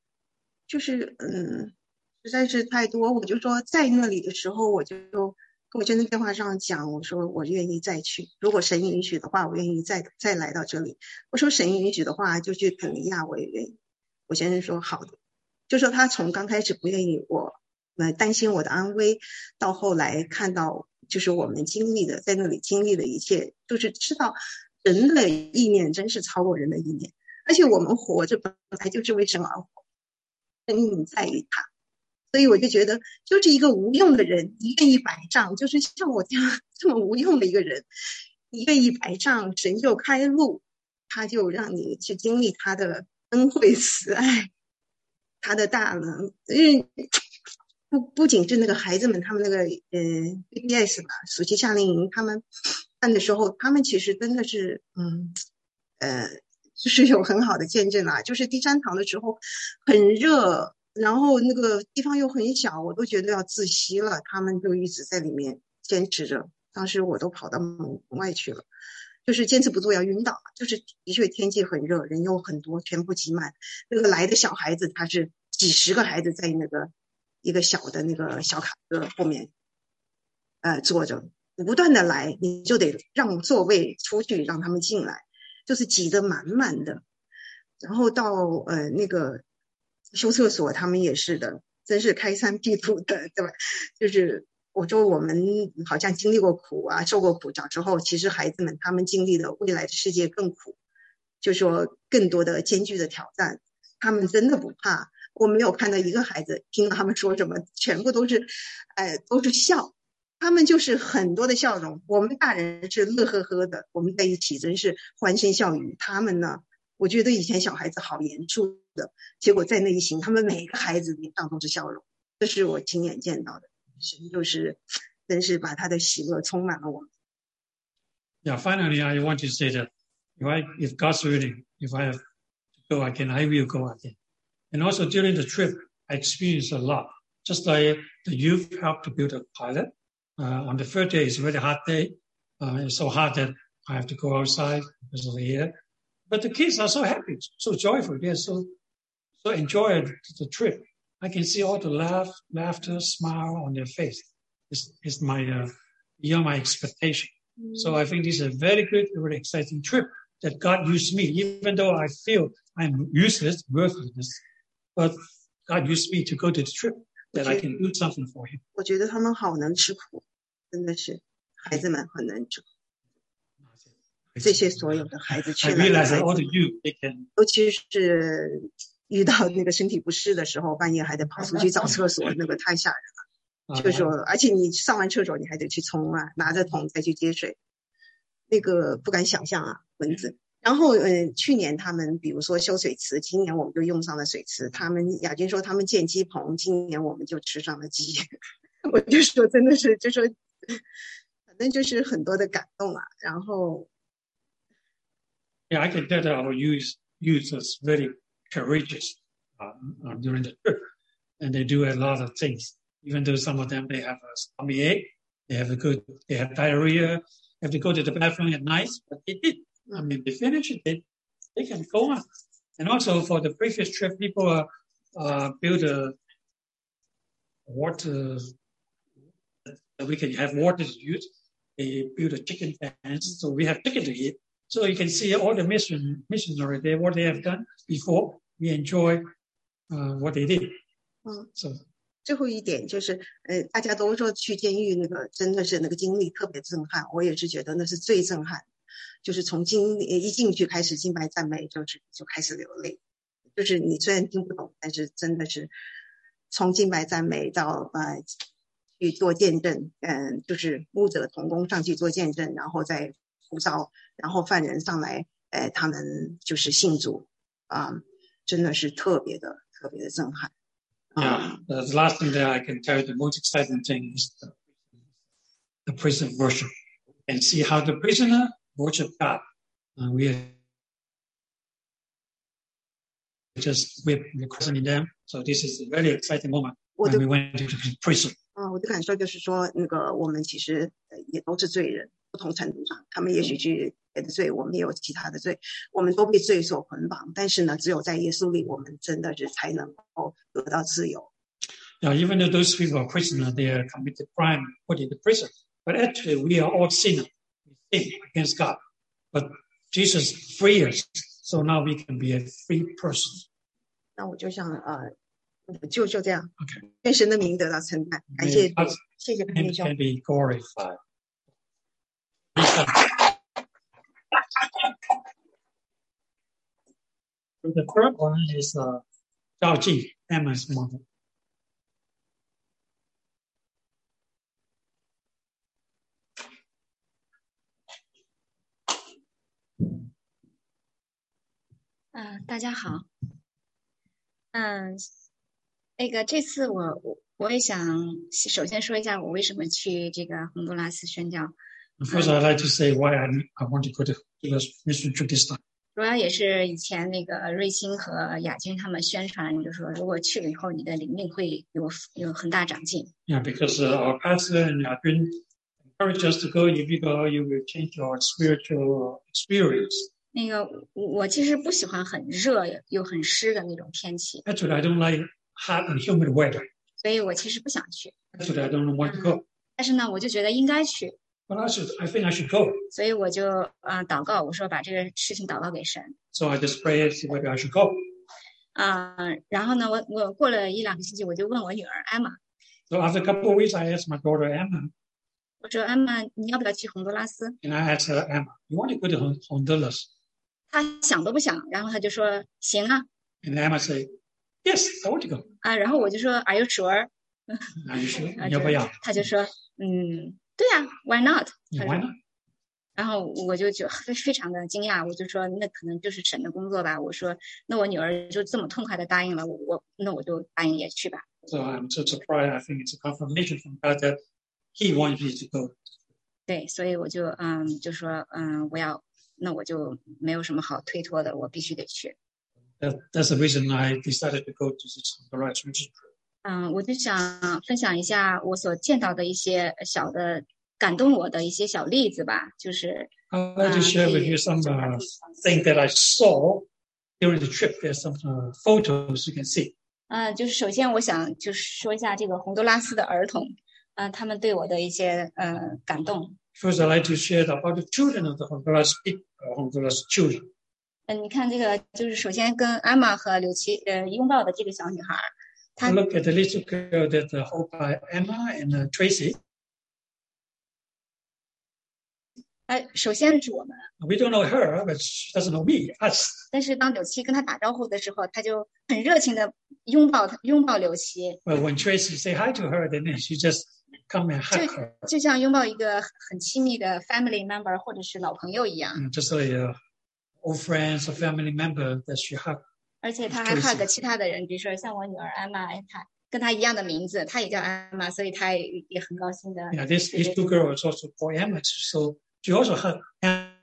就是实在是太多，我就说在那里的时候，我就跟我先生电话上讲，我说我愿意再去，如果神允许的话，我愿意再来到这里。我说神允许的话，就去肯尼亚，我也愿意。我先生说好的，就说他从刚开始不愿意我担心我的安危，到后来看到就是我们经历的在那里经历的一切，就是知道人的意念真是超过人的意念，而且我们活着本来就是为神而活，生命在于他。所以我就觉得就是一个无用的人，你愿意摆账，就是像我这样这么无用的一个人，你愿意摆账，神就开路，他就让你去经历他的恩惠慈爱，他的大能。因为不仅是那个孩子们，他们那个BBS 吧，暑期夏令营，他们办的时候，他们其实真的是就是有很好的见证啊。就是第3堂的时候很热，然后那个地方又很小，我都觉得要窒息了，他们就一直在里面坚持着。当时我都跑到门外去了，就是坚持不住要晕倒，就是的确天气很热，人又很多，全部挤满。那个来的小孩子，他是几十个孩子在那个一个小的那个小卡车后面坐着，不断的来，你就得让座位出去，让他们进来，就是挤得满满的。然后到那个修厕所，他们也是的，真是开山辟土的，对吧？就是我说我们好像经历过苦啊，受过苦，长之后，其实孩子们他们经历的未来的世界更苦，就说更多的艰巨的挑战，他们真的不怕。我没有看到一个孩子听到他们说什么，全部都是笑，他们就是很多的笑容。我们大人是乐呵呵的，我们在一起真是欢声笑语。他们呢，我觉得以前小孩子好严肃的，结果在那一行，他们每个孩子脸上都是笑容，这是我亲眼见到的。神就是真是把他的喜乐充满了我们。 Yeah, finally, I want to say that if God's willing, if I have to go again, I will go again. And also during the trip, I experienced a lot. Just like the youth helped to build a pilot. On the third day, it's a really hot day. It's so hot that I have to go outside because of the air. But the kids are so happy, so joyful. They're so enjoyed the trip. I can see all the laughter, smile on their face. It's beyond my expectation. So I think this is a very good, very exciting trip that God used me, even though I feel I'm useless, worthless. But God used me to go to the trip that I can do something for Him. 我觉得他们好能吃苦，真的是孩子们很能吃苦。这些所有的孩子去 I 来的 realize 孩 that 子 all the youth, they can. 尤其是遇到那个身体不适的时候，半夜还得跑出去找厕所，那个太吓人了。就说，而且你上完厕所你还得去冲啊，拿着桶再去接水，那个不敢想象啊，蚊子。然后去年他们比如说修水池，今年我们就用上了水池。他们亚军说他们建鸡棚，今年我们就吃上了鸡。我就说真的是，就说反正就是很多的感动啊。然后 Yeah, I can tell that our youth is very courageous during the trip, and they do a lot of things. Even though some of them they have a stomach ache, they have diarrhea, have to go to the bathroom at night, but they did. I mean, they finish it, they can go on. And also for the previous trip, people build a water that we can have water to use. They build a chicken fence, so we have chicken to eat. So you can see all the missionary there, what they have done before. We enjoy what they did. So. 最后一点就是，大家都说去监狱那个真的是那个经历特别震撼，我也是觉得那是最震撼，就是从一进去开始敬拜赞美，就开始流泪，就是你虽然听不懂，但是真的是从敬拜赞美到去做见证，就是牧者同工上去做见证，然后再呼召，然后犯人上来，他们就是信主真的是特别的震撼。 Yeah, the last thing that I can tell you, the most exciting thing is the prison worship. And see how the prisoner worship God. We are just with the prison in them. So this is a very exciting moment when we went to the prison. 我的感受就是说，那个我们其实也都是罪人，不同程度上，他们也许去别的罪，我们也有其他的罪，我们都被罪所捆绑。但是呢，只有在耶稣里，我们真的是才能够得到自由。 Yeah, even though those people are prisoners, they are committed crime, put into prison. But actually, we are all sinners. We sin against God. But Jesus freed us, so now we can be a free person. 那我就想就这样 Okay. 愿神的名得到称赞，感谢主，谢谢潘弟 And 兄。 can be glorified. So the third one is Zhao Ji, Emma's mother. 大家好。这次我也想首先说一下我为什么去这个洪都拉斯宣教。 First, I'd like to say why I want to go to this mission trip this time. 主要也是以前那个瑞清和亚军他们宣传，就是说如果去了以后，你的灵命会有很大长进。 Yeah, because our pastor and Yajun encouraged us to go. If you go, you will change your spiritual experience. 那个我其实不喜欢很热又很湿的那种天气。 Actually, I don't like hot and humid weather. 所以我其实不想去。 Actually, I don't want to go. 但是呢，我就觉得应该去。 But I think I should go. 所以我就祷告，我说把这个事情祷告给神。 So I just pray and see whether I should go. 然后呢，我过了1-2个星期，我就问我女儿 Emma。 So after a couple of weeks, I asked my daughter Emma. 我说 Emma， 你要不要去洪都拉斯？ And I asked her, Emma, you want to go to Honduras? 她想都不想，然后她就说行啊。 And Emma said, yes, I want to go. 然后我就说 Are you sure？ Are you sure? 要不要？ 她就说对啊 ，Why not？ Why not? 然后我就非常的惊讶，我就说那可能就是神的工作吧。我说那我女儿就这么痛快的答应了，那我就答应也去吧。 So I'm so surprised. I think it's a confirmation from God that He wants me to go. 对，所以我就就说那我就没有什么好推脱的，我必须得去。 That's the reason I decided to go to this Honduras mission trip. 我就想分享一下我所见到的一些小的感动我的一些小例子吧，就是 I'd like to share with you some things that I saw during the trip. There's some photos you can see. 就是首先我想就是说一下这个洪都拉斯的儿童，他们对我的一些感动。 First, I'd like to share about the children of the Honduras children. 你看这个就是首先跟艾玛和柳琪拥抱的这个小女孩，她 Look at the little girl that hold by Emma and Tracy. 首先是我们。 We don't know her, but she doesn't know me, us. 但是当柳琪跟她打招呼的时候，她就很热情的拥抱柳琪。 Well, when Tracy say hi to her, then she just come and hug her. 就像拥抱一个很亲密的 family member 或者是老朋友一样。 Just like old friends or family member that she hug. 而且她还 hug 其他的人，比如说像我女儿艾玛，她跟她一样的名字，她也叫艾玛，所以她也很高兴的。 Yeah, these two girls also called Emma, so she also hug Emma.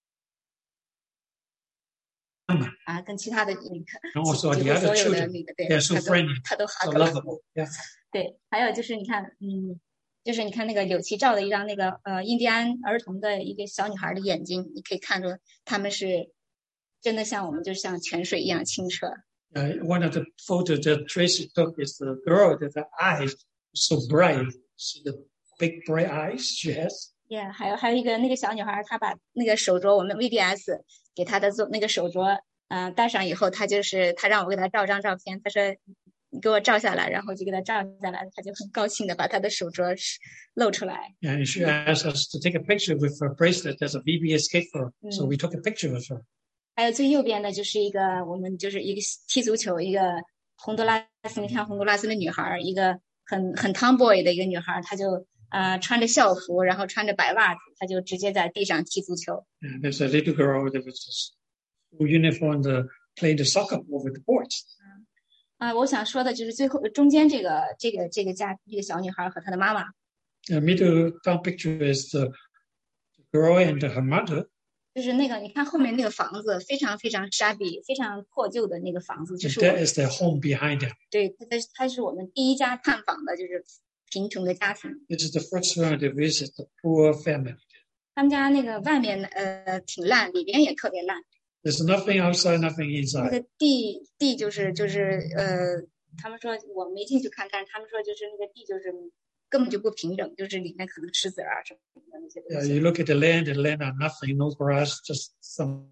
跟其他的然后说几乎所有的那个对， they're so friendly, 她都 so hug 了。 lovable. Yeah. 对，还有就是你看，就是你看那个柳琪照的一张那个印第安儿童的一个小女孩的眼睛，你可以看出他们是真的像我们，就像泉水一样清澈。 One of the photos that Tracy took is the girl that the eyes so bright. See the big bright eyes she has. Yeah, 还有一个那个小女孩，她把那个手镯，我们 VBS 给她的做那个手镯，戴上以后，她让我给她照张照片，她说你给我照下来，然后就给她照下来，她就很高兴的把她的手镯露出来。 And she asked us to take a picture with her bracelet. There's a VBS cake for her, so we took a picture with her. 还有最右边的就是我们就是一个踢足球，一个洪都拉斯，你看洪都拉斯的女孩，一个很 tomboy 的一个女孩，她就穿着校服，然后穿着白袜子，她就直接在地上踢足球。 And there's a little girl that was full uniform playing the soccer ball with the boys. 我想说的就是最后中间这个小女孩和她的妈妈。 The middle down picture is the girl and her mother. 就是那个，你看后面那个房子非常非常 shabby， 非常破旧的那个房子，就是 That is their home behind them. 对，它是我们第一家探访的，就是贫穷的家庭。 This is the first one to visit the poor family. 他们家那个外面挺烂，里边也特别烂。 There's nothing outside, nothing 那 inside. 个地就是他们说我没进去看，但是他们说就是那个地就是根本就不平整，就是里面可能石子啊什么的那些东西。 You look at the land are nothing, no grass, just some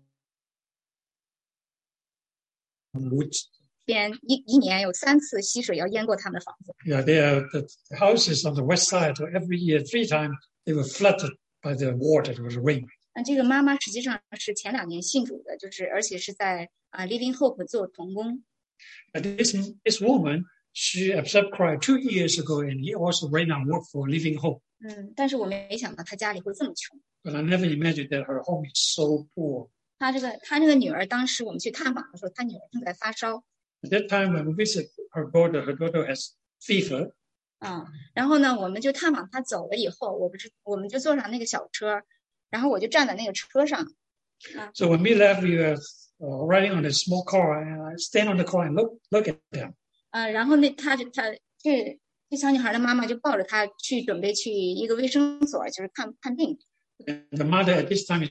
woods. 边一年有3次溪水要淹过他们的房子。 Yeah, the houses on the west side, so every year, 3 times, they were flooded by the water, it was rain. 那这个妈妈实际上是前2年信主的，就是而且是在Living Hope 做童工。 This woman, she accepted Christ 2 years ago, and he also ran and worked for Living Hope. 但是我没想到她家里会这么穷。 But I never imagined that her home is so poor. 她这个女儿，当时我们去探访的时候，她女儿正在发烧。 At that time, when we visit her daughter has fever. 然后呢，我们就探访她走了以后，我们就坐上那个小车，然后我就站在那个车上。 So when we left, we were riding on a small car, and I stand on the car and look at them. 然后这小女孩的妈妈就抱着她准备去一个卫生所，就是看病。 And the mother at this time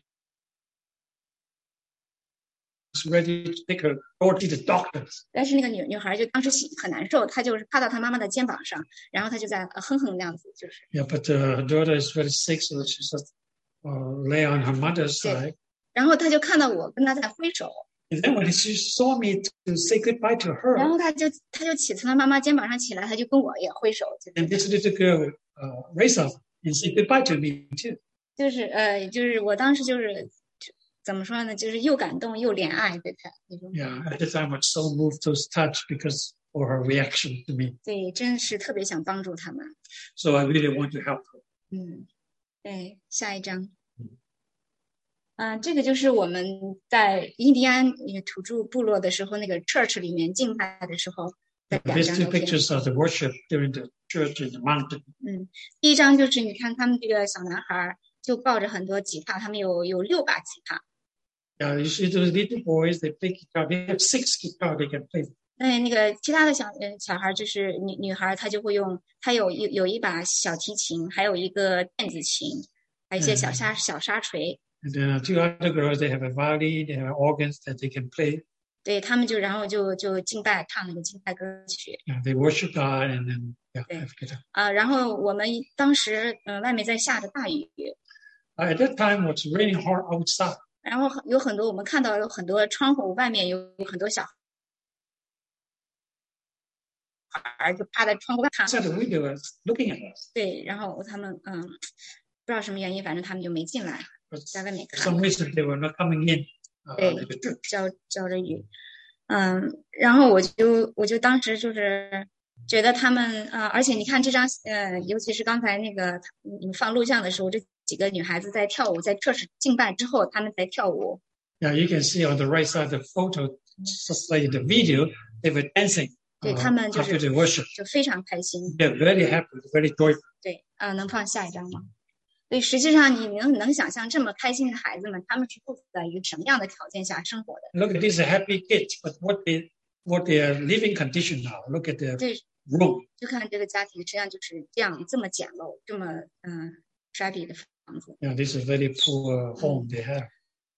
is ready to take her daughter to the doctor. 但是那个女孩就当时很难受，她就是趴到她妈妈的肩膀上，然后她就在哼哼那样子，就是。 Yeah, but her daughter is very sick, so she just lay on her mother's side. 然后她就看到我跟她在挥手。 And then when she saw me to say goodbye to her. 然后她就起从她妈妈肩膀上起来，她就跟我也挥手。 And this little girl raised up and said goodbye to me too. 就是我当时就是怎么说呢，就是又感动又怜爱对她那种。 Yeah, at the time I was so moved, so touched because of her reaction to me. 对，真是特别想帮助他们。 So I really want to help her. 对，下一张。这个就是我们在印第安土著部落的时候，那个 church 里面敬拜的时候的2 These 张 2 照片。 pictures are the worship during the church in the mountain. 第一张就是你看他们这个小男孩就抱着很多吉他，他们有6把吉他。 Yeah, you see those little boys, they play guitar. They have 6 guitars they can play. 那个其他的小孩就是女孩，她就会用，她有一把小提琴，还有一个电子琴，还有一些小沙锤。 And then 2 other girls, they have a violin, they have organs that they can play. 对，他们然后就敬拜，唱那个敬拜歌曲。 Yeah, they worship God and then have guitar. 然后我们当时外面在下着大雨。 At that time, it was raining hard outside. 然后有很多我们看到有很多窗户外面有很多小孩就趴在窗户外看。 Outside the window was looking at us. 对，然后他们不知道什么原因，反正他们就没进来，在外面看。 For some reason, they were not coming in. 对，浇着雨。然后我就当时就是觉得他们而且你看这张尤其是刚才那个你放录像的时候，这几个女孩子在跳舞，在church敬拜之后，她们在跳舞。 Yeah, you can see on the right side the photo, just like the video, they were dancing. 对，他们就非常开心。 They're very happy, very joyful. 对，能放下一张吗？对，实际上你能想象这么开心的孩子们，他们是住在一个什么样的条件下生活的 ？Look at these happy kids, but what their living condition now? Look at their room. 就看这个家庭，实际上就是这么简陋，这么shabby 的房子。 Yeah, this is a very poor home they have.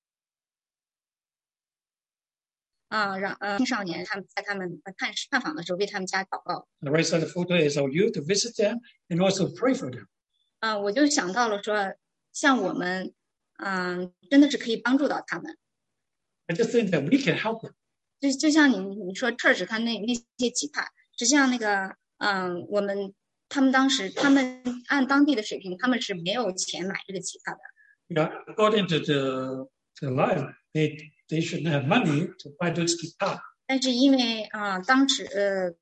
青少年他们探访的时候为他们家祷告。 The right side of the photo is of you to visit them and also pray for them. 我就想到了说，像我们真的是可以帮助到他们。 I just think that we can help them. 就像你说 church 他那些吉他，实际上那个他们当时按当地的水平，他们是没有钱买这个吉他的。 Yeah, according to the life, they shouldn't have money to buy those guitars. 但是因为当时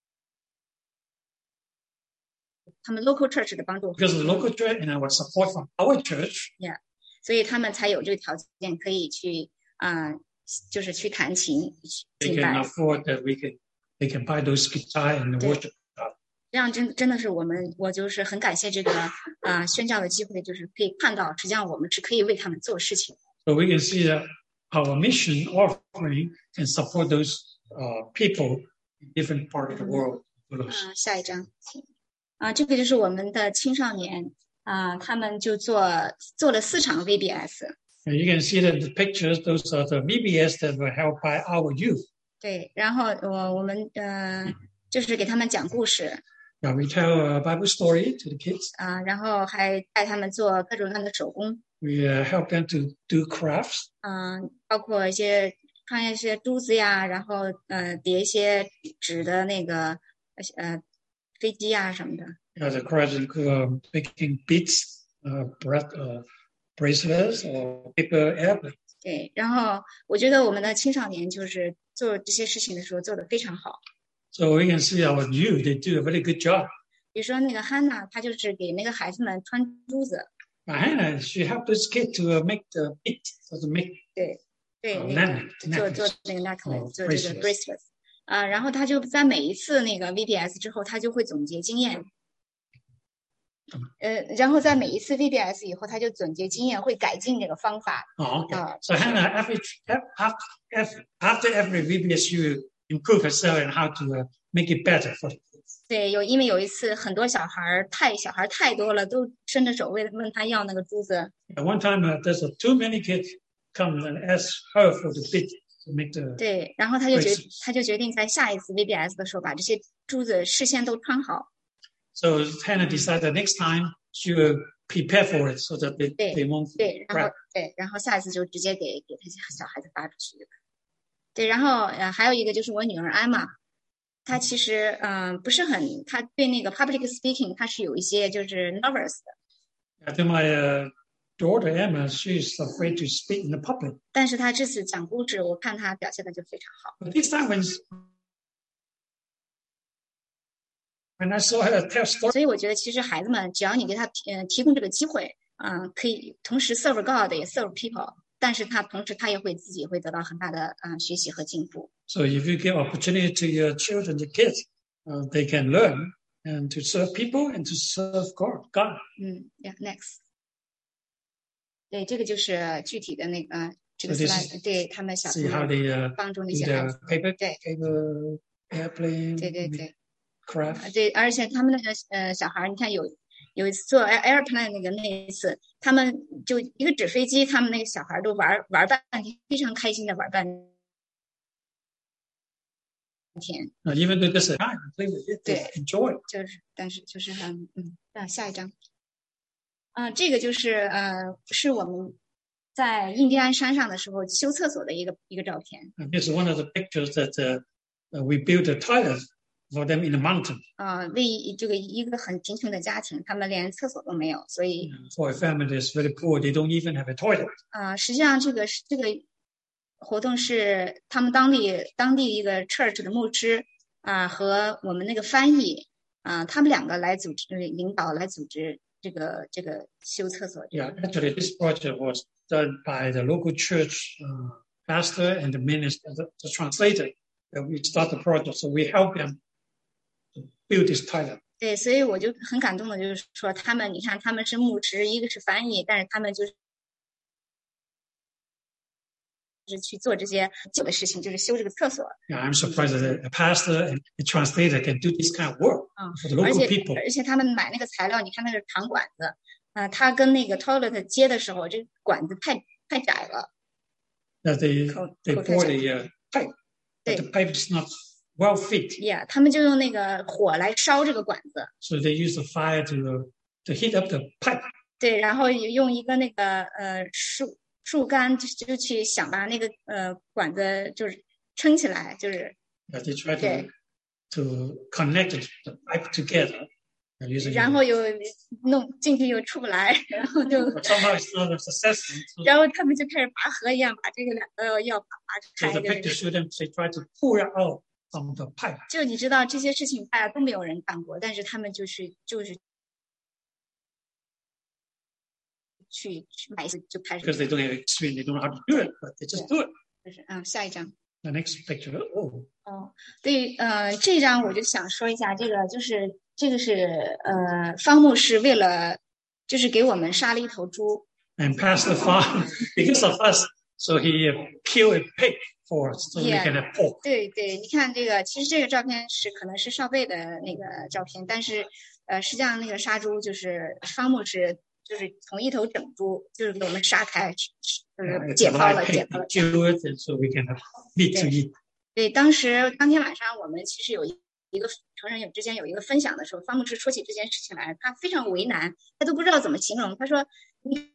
他们 local church 的帮助 ，because of the local church and our support from our church, yeah, 所以他们才有这个条件可以去就是去弹琴 they can afford that they can buy those guitars and worship God. 这样真的是我就是很感谢这个宣教的机会，就是可以看到，实际上我们是可以为他们做事情。 So we can see that our mission offering can support those people in different parts of the world. 下一张。这个就是我们的青少年他们就做了4场 VBS。 And you can see that the pictures; those are the VBS that were held by our youth. 对，然后我们就是给他们讲故事。 Yeah, we tell a Bible story to the kids. 然后还带他们做各种各样的手工。 We help them to do crafts. 包括一些穿一些珠子呀，然后叠一些纸的那个飞机啊什么的。 Yeah, the crafts include making beads, bracelets, or paper airplanes. 对，然后我觉得我们的青少年就是做这些事情的时候做得非常好。 So we can see our youth, they do a very good job. 比如说那个 Hannah， 她就是给那个孩子们穿珠子。 Hannah, she helped this kid to make the bead, so to make 对，做那个 necklace， 做这个 bracelet。然后他就在每一次那个 VBS 之后，他就会总结经验。然后在每一次 VBS 以后，他就总结经验，会改进这个方法。 Okay. So Hannah, after every VBS, she will improve herself and how to make it better for the kids. 对，因为有一次很多小孩太多了，都伸着手问他要那个珠子。 At one time, there's too many kids come and ask her for the bead to make the. 对，然后他就决定在下一次 VBS 的时候把这些珠子事先都穿好。 So Hannah decided next time she will prepare for it so that they won't. 然后下一次就直接给这些小孩子发出去。对，然后还有一个就是我女儿艾玛，她其实不是很，她对那个 public speaking 她是有一些就是 nervous 的。 To my daughter Emma, she's afraid to speak in the public. 但是她这次讲故事，我看她表现的就非常好。 But this time when I saw her tell stories. 所以我觉得其实孩子们只要你给他提供这个机会，可以同时 serve God 也 serve people， 但是同时他也会自己会得到很大的学习和进步。 So if you give opportunity to your children, the kids, they can learn and to serve people and to serve God. Next. 对，这个就是具体的那个这个 slide， 对他们小朋友帮助那些孩子。 paper airplane. 对。 Craft. 对，而且他们那个小孩，你看有一次做 airplane 那一次，他们就一个纸飞机，他们那个小孩都玩半天，非常开心的玩半天。 Even though this is time, play with it, enjoy. 就是下一张。这个就是是我们在印第安山上的时候修厕所的一个照片。 This is one of the pictures that we built a toilet for them in the mountain. 为这个一个很贫穷的家庭，他们连厕所都没有，所以 for a family that's very poor, they don't even have a toilet. 实际上这个活动是他们当地一个 church 的牧师和我们那个翻译他们两个来组织领导来组织这个修厕所。 Yeah, actually, this project was done by the local church pastor and the minister, the translator. We start the project, so we help them to build this toilet. 对，所以我就很感动的，就是说你看他们是牧师，一个是翻译，但是他们就是去做这些旧的事情，就是修这个厕所。 Yeah, I'm surprised that a pastor and a translator can do this kind of work for the local people. 而且他们买那个材料，你看那个长管子它跟那个 toilet 接的时候，这管子太窄了。 That they pour the pipe, but the pipe is not well fit. Yeah, 他们就用那个火来烧这个管子。 So they use the fire to heat up the pipe. 对，然后用一个那个树干就去想把那个管子就是撑起来，就是。 Yeah, they try to connect the pipe together. 然后又弄进去又出不来，然后就。 Somehow it's not a success. 然后他们就开始拔河一样，把这个两个要拔开。 So the picture show them they try to pull it out from the pipe. 就你知道这些事情大家都没有人干过，但是他们就是去买一次就开始。 Because they don't have experience, they don't know how to do it, but they just do it. 就是下一张。 The next picture. 对，这张我就想说一下，这个是方牧师为了就是给我们杀了一头猪。 And Pastor Farm, because of us, so he killed a pig for us, so we can have pork. 对，你看这个，其实这个照片可能是少贝的那个照片，但是实际上那个杀猪就是方牧师就是从一头整猪就是给我们杀开，就是解剖了。 So we can have meat to eat. 对，当天晚上我们其实有一一个成人之间有一个分享的时候，方牧师说起这件事情来，他非常为难，他都不知道怎么形容。他说：“你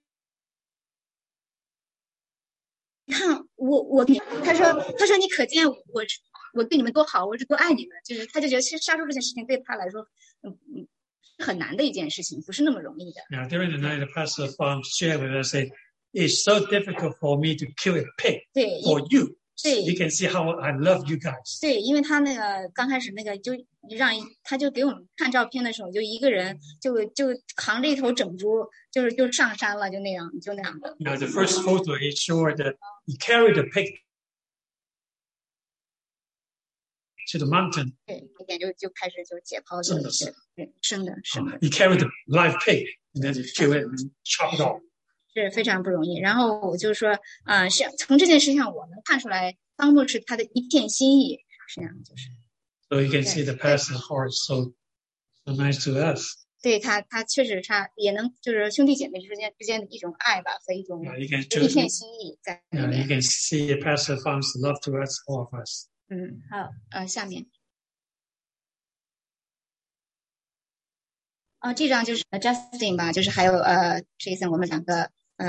看我，他说你可见我对你们多好，我是多爱你们。就是他就觉得其实杀猪这件事情对他来说，很难的一件事情，不是那么容易的。” Now, during the night, the pastor shared with us, say, "It's so difficult for me to kill a pig for you. You can see how I love you guys." 对，因为他那个刚开始那个他就给我们看照片的时候，就一个人就扛着一头整猪，就上山了，就那样的。 Now, the first photo he showed that he carried the pig to the mountain. 对，那点就开始就解剖，就是生的。 He carried the live pig and then he killed it and chopped it off. 是非常不容易。然后我就说，是从这件事上我能看出来，方牧师他的一片心意，是这样，就是。 So you can see the pastor's heart so nice to us. 对他确实也能就是兄弟姐妹之间的一种爱吧，和一种一片心意在里面。 You can see the pastor found love to us, all of us. 好，下面。这张就是Justin 吧，就是还有Jason， 我们两个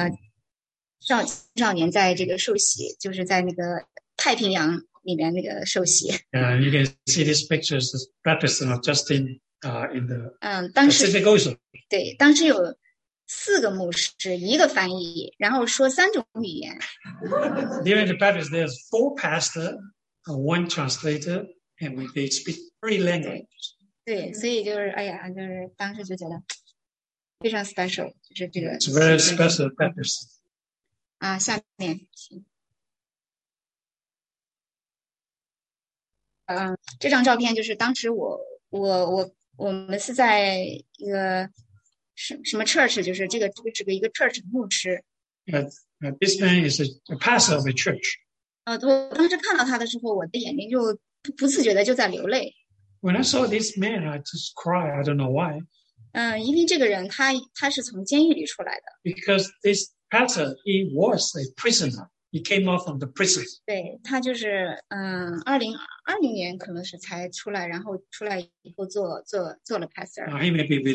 少年在这个受洗，就是在那个太平洋里面那个受洗。 You can see these pictures, the baptism of Justin in the Pacific Ocean. 对，当时有4个牧师，1个翻译，然后说3种语言。 During the baptism, there's 4 pastors, 1 translator, and they speak 3 languages. 对，所以就是就是当时就觉得非常 special， 就是这个。 It's very special baptism. 下面。这张照片就是当时我们是在一个什么 church， 就是这个是一个 church 的牧师。 This man is a pastor of a church. 我当时看到他的时候，我的眼睛就不自觉的就在流泪。 When I saw this man, I just cried. I don't know why. 因为这个人他是从监狱里出来的。 Because this pastor, he was a prisoner. He came out from the prison. 对，他就是2020年可能是才出来，然后出来以后做了 pastor. He may be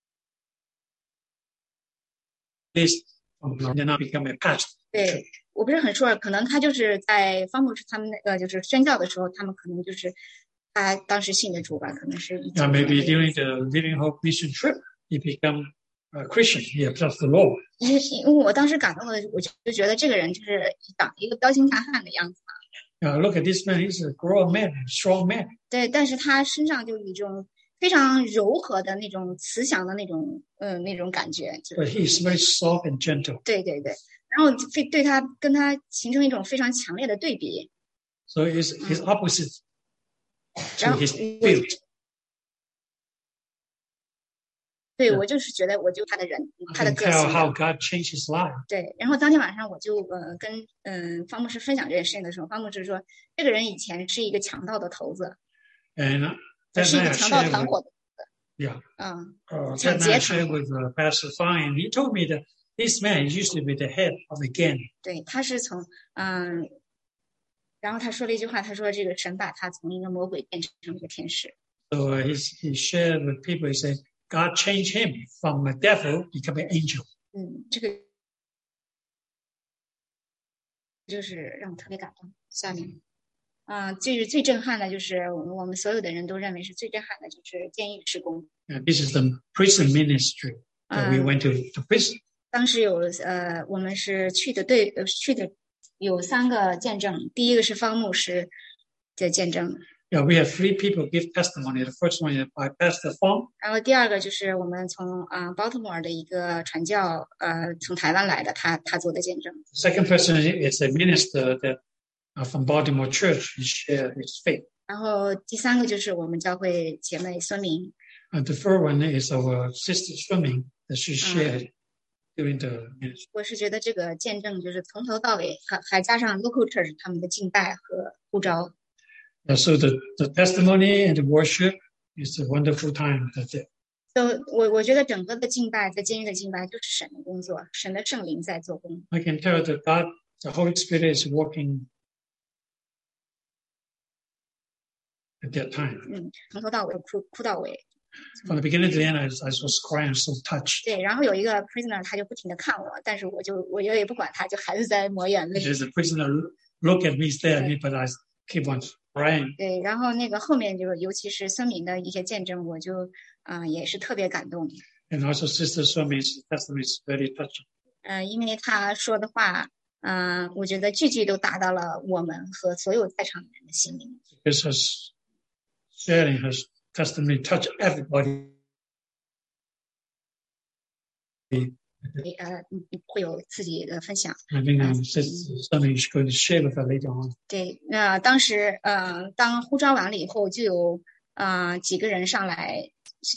released and now become a pastor. 对，我不是很sure，可能他就是在方牧师他们那个就是宣教的时候，他们可能就是他当时信的主吧，可能是。 Maybe during the Living Hope mission trip, he become a Christian. He accepts the Lord. 因为我当时感动的，我就觉得这个人就是长一个彪形大汉的样子嘛。 Look at this man. He's a grown man, a strong man. 对，但是他身上就有一种非常柔和的那种慈祥的那种感觉。 But he's very soft and gentle. 对，然后对他跟他形成一种非常强烈的对比。 So he's his opposite to his build. 对，我就是觉得，他的人，他的个性。 How God changed his life. 对，然后当天晚上我就跟方牧师分享这件事情的时候，方牧师说，这个人以前是一个强盗的头子，是一个强盗团伙的。 Yeah. 抢劫。 Share with Pastor Fine. He told me that this man used to be the head of the gang. 对，他是从然后他说了一句话，他说这个神把他从一个魔鬼变成一个天使。 So he shared with people. He said, God changed him from a devil become an angel. 这个就是让我特别感动。下面，就是最震撼的，就是我们所有的人都认为是最震撼的，就是监狱事工。 This is the prison ministry that we went to prison. 当时我们是去的有3个见证，第一个是方牧师的见证。 Yeah, we have 3 people give testimony. The first one is by Pastor Fong. 然后第二个就是我们从Baltimore 的一个传教从台湾来的，他做的见证。 The second person is a minister that from Baltimore Church. He shared his faith. 然后第3个就是我们教会姐妹孙明。 And the third one is our sister Swimming that she shared during the ministry. 我是觉得这个见证就是从头到尾，还加上 local church 他们的敬拜和呼召。 So the testimony and the worship is a wonderful time that day. So 我觉得整个的敬拜，在监狱的敬拜就是神的工作，神的圣灵在做工。 I can tell that God, the Holy Spirit is working at that time. 从头到尾哭到尾。 From the beginning to the end, I was crying, so touched. 对，然后有一个 prisoner 他就不停地看我，但是我也不管他，就还是在抹眼泪。 There's a prisoner look at me, stare at me, but I keep on crying. 对，然后那个后面就尤其是孙明的一些见证，我就也是特别感动。 And also Sister Swami's testimony is very touching. 因为他说的话，我觉得句句都达到了我们和所有在场的人的心灵。 Because her sharing her testimony touched everybody. 会有自己的分享。 I think Sister Swami is going to share with her later on. 对，那当时当呼召完了以后，就有几个人上来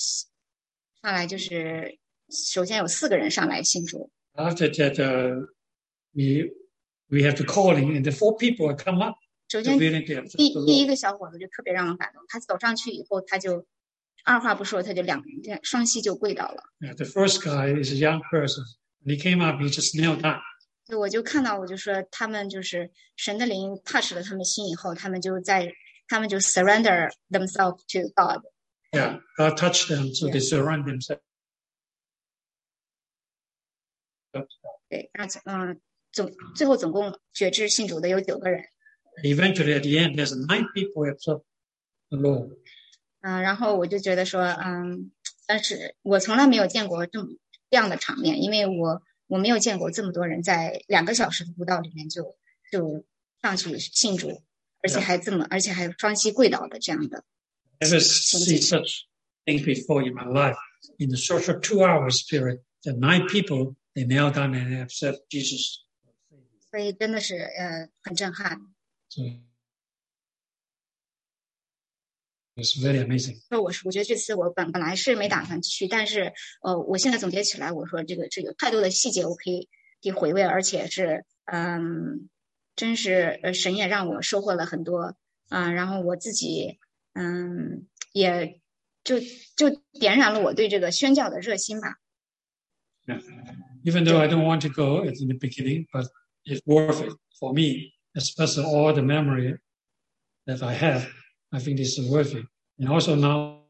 就是首先有4个人上来信主。 After that, we have the calling, and the 4 people come up. 首先，第一个小伙子就特别让人感动。他走上去以后，他就二话不说，他就双膝就跪倒了。 Yeah, the first guy is a young person. When he came up, he just knelt down. 所以我就看到，我就说他们就是神的灵 touch 了他们心以后，他们就 surrender themselves to God. Yeah, God touched them, so they surrender themselves. 对，然后最后总共决志信主的有9个人。 Eventually, at the end, there's 9 people who accept the Lord. 然后我就觉得说，但是我从来没有见过这样的场面，因为我没有见过这么多人在2个小时的布道里面就上去信主，而且还双膝跪倒的这样的。 Never see such things before in my life. In the short 2 hours period, the 9 people they knelt down and accept Jesus. 所以真的是很震撼。 So it's very amazing. 我觉得这次我本来是没打算去，但是我现在总结起来，我说这有太多的细节我可以回味，而且是真是神也让我收获了很多然后我自己也就点燃了我对这个宣教的热心吧。 Yeah. Even though I don't want to go in the beginning, but it's worth it for me, especially all the memory that I have. I think this is worth it. And also now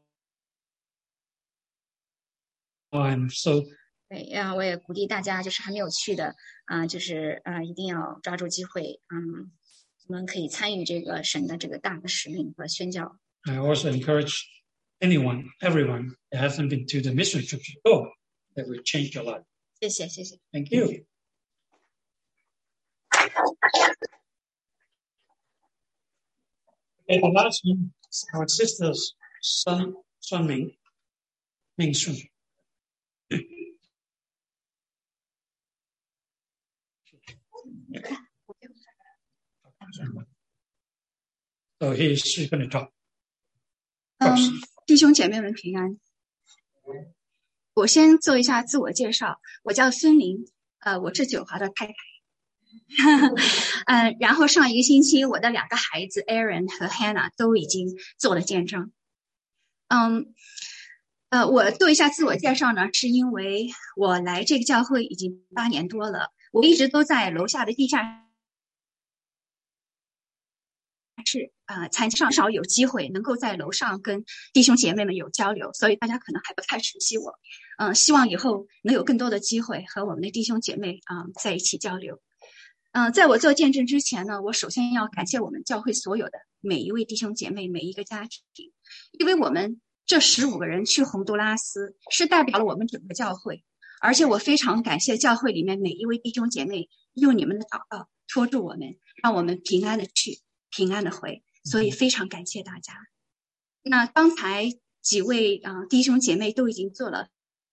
I'm so 对，我也鼓励大家，就是还没有去的就是一定要抓住机会，我们可以参与这个神的这个大的使命和宣教。 I also encourage everyone that hasn't been to the mission trip to go. That will change your life. 谢谢。 Thank you. Okay, the last one, our sister's son, Ming Sun. So she's going to talk. 弟兄姐妹们平安。我先做一下自我介绍，我叫孙玲，我是九华的太太。然后上一个星期，我的2个孩子 Aaron 和 Hannah 都已经做了见证。我做一下自我介绍呢，是因为我来这个教会已经8年多了，我一直都在楼下的地下室才少有机会能够在楼上跟弟兄姐妹们有交流，所以大家可能还不太熟悉我。希望以后能有更多的机会和我们的弟兄姐妹在一起交流。在我做见证之前呢，我首先要感谢我们教会所有的每一位弟兄姐妹，每一个家庭，因为我们这15个人去洪都拉斯是代表了我们整个教会，而且我非常感谢教会里面每一位弟兄姐妹用你们的祷告托住我们，让我们平安的去，平安的回，所以非常感谢大家。那刚才几位弟兄姐妹都已经做了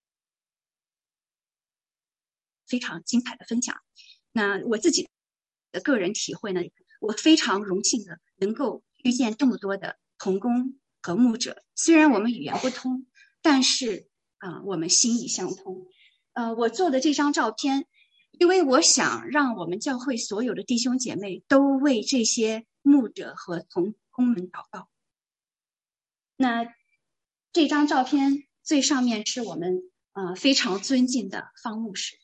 非常精彩的分享。那我自己的个人体会呢，我非常荣幸的能够遇见这么多的同工和牧者，虽然我们语言不通，但是我们心意相通。我做的这张照片，因为我想让我们教会所有的弟兄姐妹都为这些牧者和同工们祷告。那这张照片最上面是我们非常尊敬的方牧师。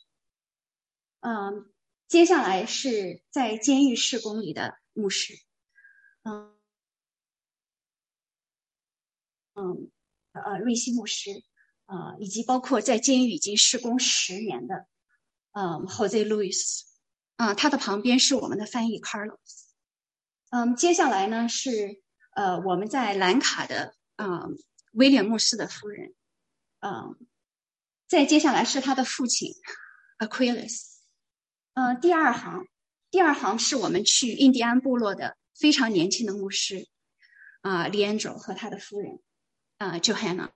接下来是在监狱事工里的牧师。 瑞希牧师，以及包括在监狱已经施工10年的Jose Luis，他的旁边是我们的翻译 Carlos。接下来呢是我们在兰卡的威廉牧师的夫人，再接下来是他的父亲 Aquilus。第二行是我们去印第安部落的非常年轻的牧师Leandro 和他的夫人Johanna。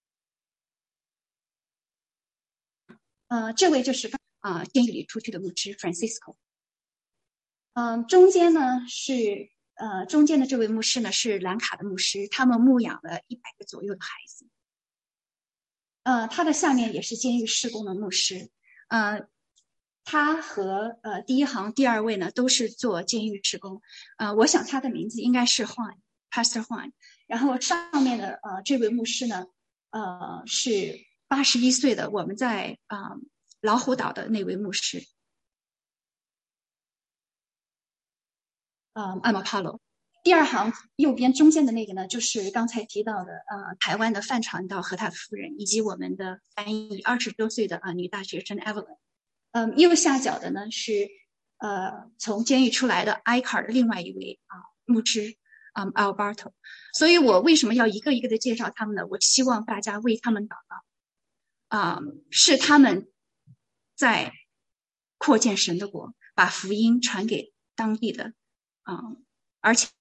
这位就是监狱里出去的牧师 Francisco。中间呢是中间的这位牧师呢是兰卡的牧师，他们牧养了100个左右的孩子。他的下面也是监狱事工的牧师，他和第一行第2位呢都是做监狱事工，我想他的名字应该是 Pastor Juan。然后上面的这位牧师呢，是81岁的我们在老虎岛的那位牧师Amapalo。第2行右边中间的那个呢，就是刚才提到的台湾的范传道和他的夫人，以及我们的翻译20多岁的女大学生 Evelyn。右下角的呢是从监狱出来的 ICAR 的另外一位牧师Alberto。所以我为什么要一个一个的介绍他们呢？我希望大家为他们祷告，是他们在扩建神的国，把福音传给当地的而且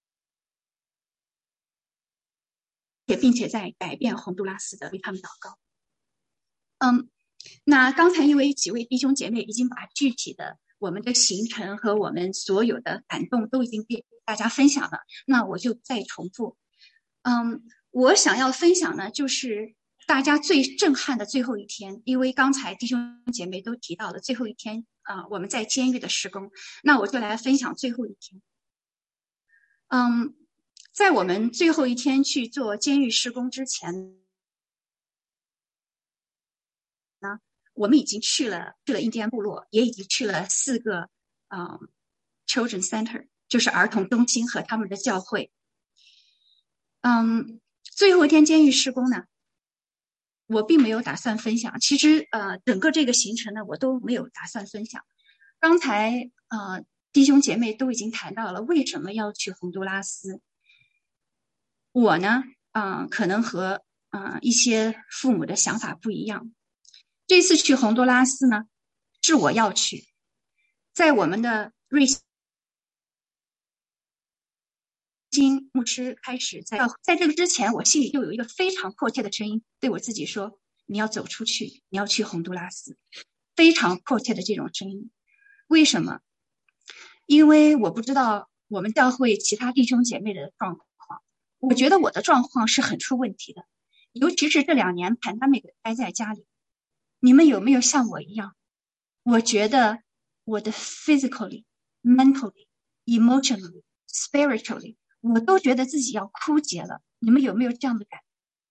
并且在改变洪都拉斯的，为他们祷告。那刚才因为几位弟兄姐妹已经把具体的我们的行程和我们所有的感动都已经给大家分享了，那我就再重复。我想要分享呢，就是大家最震撼的最后一天，因为刚才弟兄姐妹都提到了最后一天我们在监狱的施工，那我就来分享最后一天。在我们最后一天去做监狱施工之前呢，我们已经去了印第安部落，也已经去了4个Children Center， 就是儿童中心和他们的教会。最后一天监狱施工呢，我并没有打算分享。其实整个这个行程呢，我都没有打算分享。刚才弟兄姐妹都已经谈到了为什么要去洪都拉斯。我呢可能和一些父母的想法不一样。这次去洪都拉斯呢是我要去，在我们的瑞金牧师开始在这个之前，我心里就有一个非常迫切的声音对我自己说，你要走出去，你要去洪都拉斯，非常迫切的这种声音。为什么？因为我不知道我们教会其他弟兄姐妹的状况，我觉得我的状况是很出问题的，尤其是这2年pandemic待在家里。你们有没有像我一样？我觉得我的 physically, mentally, emotionally, spiritually， 我都觉得自己要枯竭了。你们有没有这样的感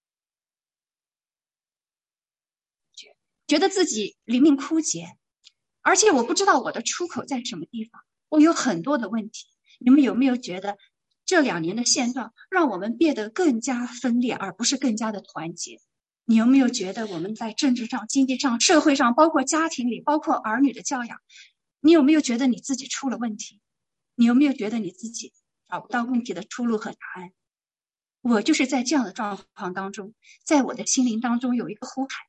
觉？觉得自己灵命枯竭，而且我不知道我的出口在什么地方，我有很多的问题。你们有没有觉得这2年的现状让我们变得更加分裂，而不是更加的团结？你有没有觉得我们在政治上、经济上、社会上，包括家庭里，包括儿女的教养，你有没有觉得你自己出了问题？你有没有觉得你自己找不到问题的出路和答案？我就是在这样的状况当中，在我的心灵当中有一个呼喊，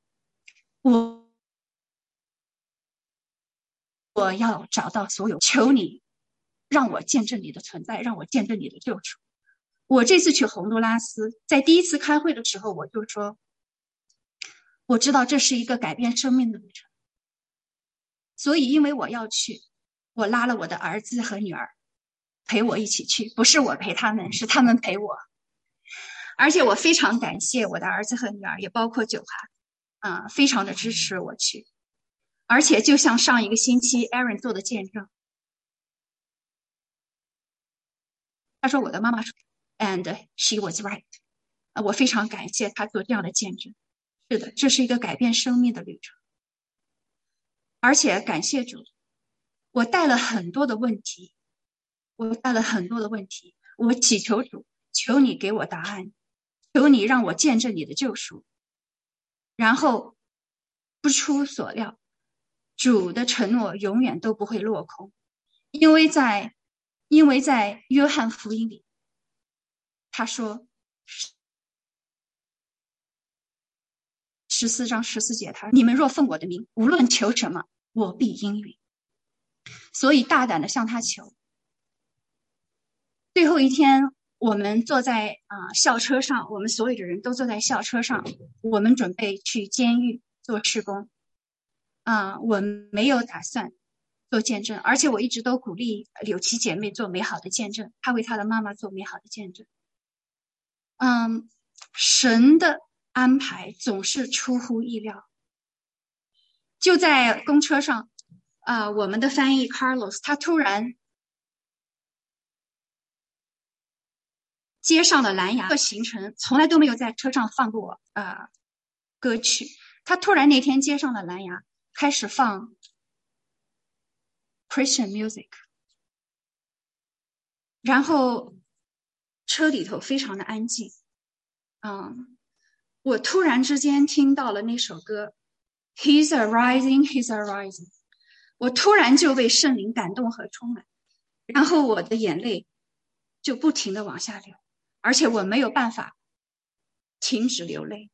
我要找到所有，求你让我见证你的存在，让我见证你的救赎。我这次去洪都拉斯，在第1次开会的时候，我就说，我知道这是一个改变生命的旅程，所以因为我要去，我拉了我的儿子和女儿陪我一起去，不是我陪他们，是他们陪我。而且我非常感谢我的儿子和女儿，也包括九哈，非常的支持我去。而且就像上一个星期 Aaron 做的见证，他说我的妈妈说 And she was right， 我非常感谢他做这样的见证。是的，这是一个改变生命的旅程。而且感谢主，我带了很多的问题，我祈求主，求你给我答案。 求你让我见证你的救赎。然后不出所料，主的承诺永远都不会落空，因为在约翰福音里，他说14章14节，他说你们若奉我的名，无论求什么，我必应允。所以大胆的向他求。最后一天，我们坐在校车上，我们所有的人都坐在校车上，我们准备去监狱做事工。我没有打算做见证，而且我一直都鼓励柳琪姐妹做美好的见证，她为她的妈妈做美好的见证。神的安排总是出乎意料。就在公车上，我们的翻译 Carlos 他突然接上了蓝牙，这个行程从来都没有在车上放过歌曲，他突然那天接上了蓝牙，开始放 Christian music， 然后车里头非常的安静。我突然之间听到了那首歌 He's arising, He's arising， 我突然就被圣灵感动和充满，然后我的眼泪就不停的往下流，而且我没有办法停止流泪。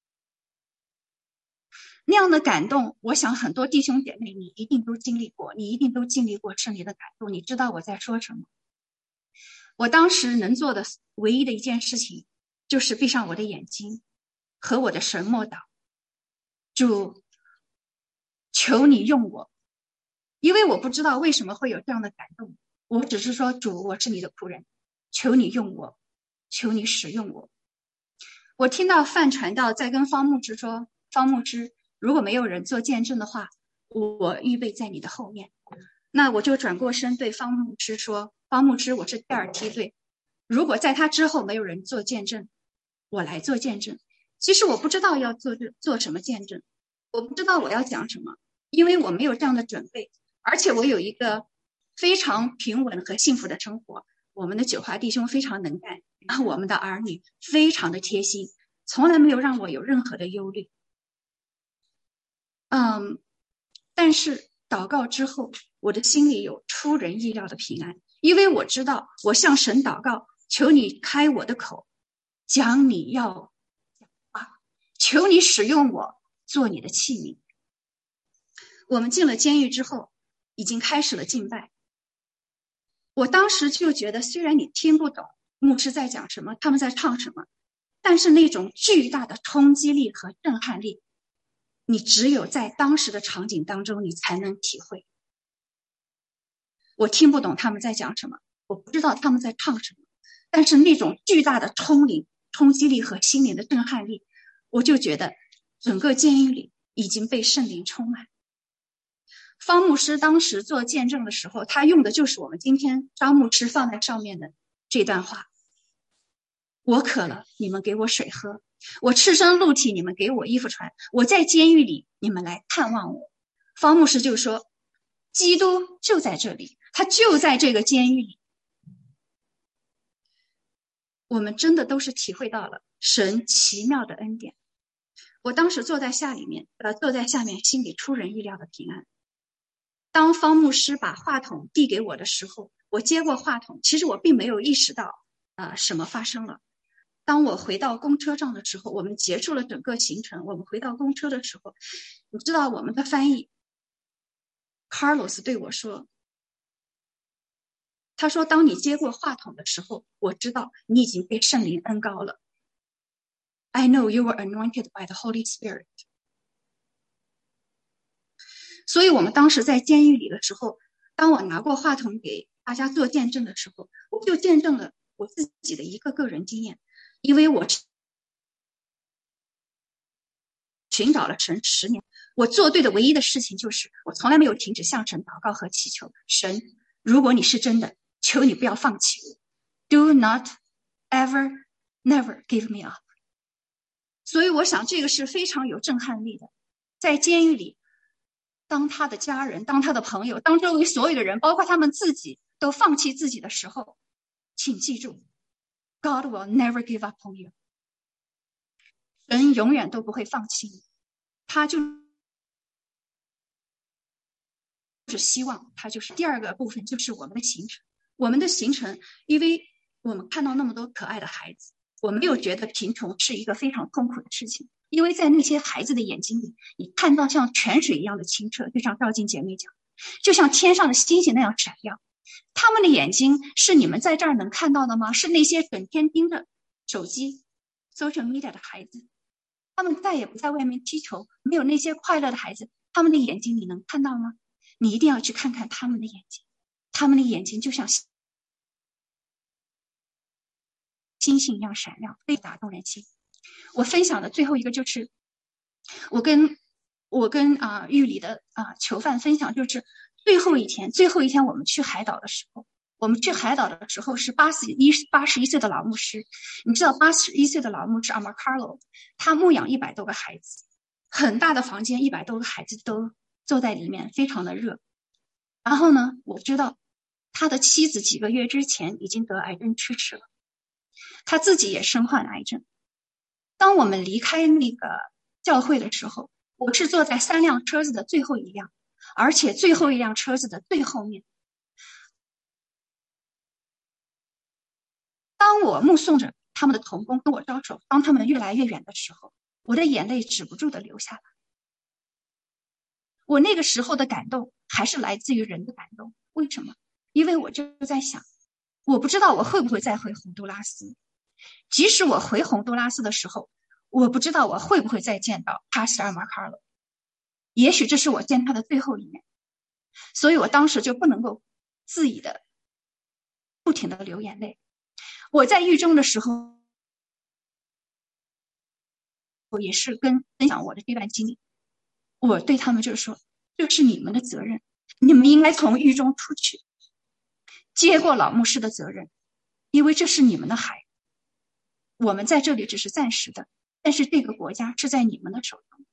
那样的感动，我想很多弟兄姐妹你一定都经历过，你一定都经历过圣灵的感动，你知道我在说什么。我当时能做的唯一的一件事情，就是闭上我的眼睛，和我的神默祷，主，求你用我，因为我不知道为什么会有这样的感动，我只是说，主，我是你的仆人，求你用我，求你使用我。我听到范传道在跟方牧之说，方牧之，如果没有人做见证的话，我预备在你的后面。那我就转过身对方牧之说，方牧之，我是第二梯队，如果在他之后没有人做见证，我来做见证。其实我不知道要做什么见证，我不知道我要讲什么，因为我没有这样的准备，而且我有一个非常平稳和幸福的生活。我们的九华弟兄非常能干，然后我们的儿女非常的贴心，从来没有让我有任何的忧虑。但是祷告之后，我的心里有出人意料的平安，因为我知道我向神祷告，求你开我的口，讲你要讲话，求你使用我做你的器皿。我们进了监狱之后，已经开始了敬拜。我当时就觉得，虽然你听不懂牧师在讲什么，他们在唱什么，但是那种巨大的冲击力和震撼力，你只有在当时的场景当中，你才能体会。我听不懂他们在讲什么，我不知道他们在唱什么，但是那种巨大的冲击力和心灵的震撼力，我就觉得整个监狱里已经被圣灵充满。方牧师当时做见证的时候，他用的就是我们今天张牧师放在上面的这段话：我渴了，你们给我水喝；我赤身露体，你们给我衣服穿；我在监狱里，你们来探望我。方牧师就说，基督就在这里，他就在这个监狱里。我们真的都是体会到了神奇妙的恩典。我当时坐在下面，心里出人意料的平安。当方牧师把话筒递给我的时候，我接过话筒，其实我并没有意识到什么发生了。当我回到公车上的时候，我们结束了整个行程，我们回到公车的时候，你知道我们的翻译 Carlos 对我说，他说，当你接过话筒的时候，我知道你已经被圣灵恩膏了。 I know you were anointed by the Holy Spirit。 所以我们当时在监狱里的时候，当我拿过话筒给大家做见证的时候，我就见证了我自己的一个个人经验。因为我寻找了神10年，我做对的唯一的事情就是我从来没有停止向神祷告和祈求，神，如果你是真的，求你不要放弃我， Do not ever never give me up。 所以我想这个是非常有震撼力的。在监狱里，当他的家人，当他的朋友，当周围所有的人，包括他们自己都放弃自己的时候，请记住，God will never give up on you。 神永远都不会放弃你，他就是希望，他就是第二个部分，就是我们的行程。我们的行程，因为我们看到那么多可爱的孩子，我没有觉得贫穷是一个非常痛苦的事情，因为在那些孩子的眼睛里，你看到像泉水一样的清澈，就像赵静姐妹讲，就像天上的星星那样闪耀。他们的眼睛是你们在这儿能看到的吗？是那些整天盯着手机 social media 的孩子，他们再也不在外面踢球，没有那些快乐的孩子，他们的眼睛你能看到吗？你一定要去看看他们的眼睛，他们的眼睛就像星星一样闪亮，非常打动人心。我分享的最后一个就是我跟狱里的囚犯分享，就是最后一天我们去海岛的时候，是81岁的老牧师。你知道81岁的老牧师阿马卡罗，他牧养100多个孩子，很大的房间，100多个孩子都坐在里面，非常的热。然后呢，我知道他的妻子几个月之前已经得癌症去世了，他自己也身患癌症。当我们离开那个教会的时候，我是坐在3辆车子的最后一辆，而且最后一辆车子的最后面。当我目送着他们的同工跟我招手，当他们越来越远的时候，我的眼泪止不住的流下来。我那个时候的感动还是来自于人的感动。为什么？因为我就在想，我不知道我会不会再回洪都拉斯，即使我回洪都拉斯的时候，我不知道我会不会再见到帕斯尔马卡罗，也许这是我见他的最后一面。所以我当时就不能够自己的不停的流眼泪。我在狱中的时候，我也是分享我的这段经历，我对他们就是说，这是你们的责任，你们应该从狱中出去，接过老牧师的责任，因为这是你们的孩子，我们在这里只是暂时的，但是这个国家是在你们的手中。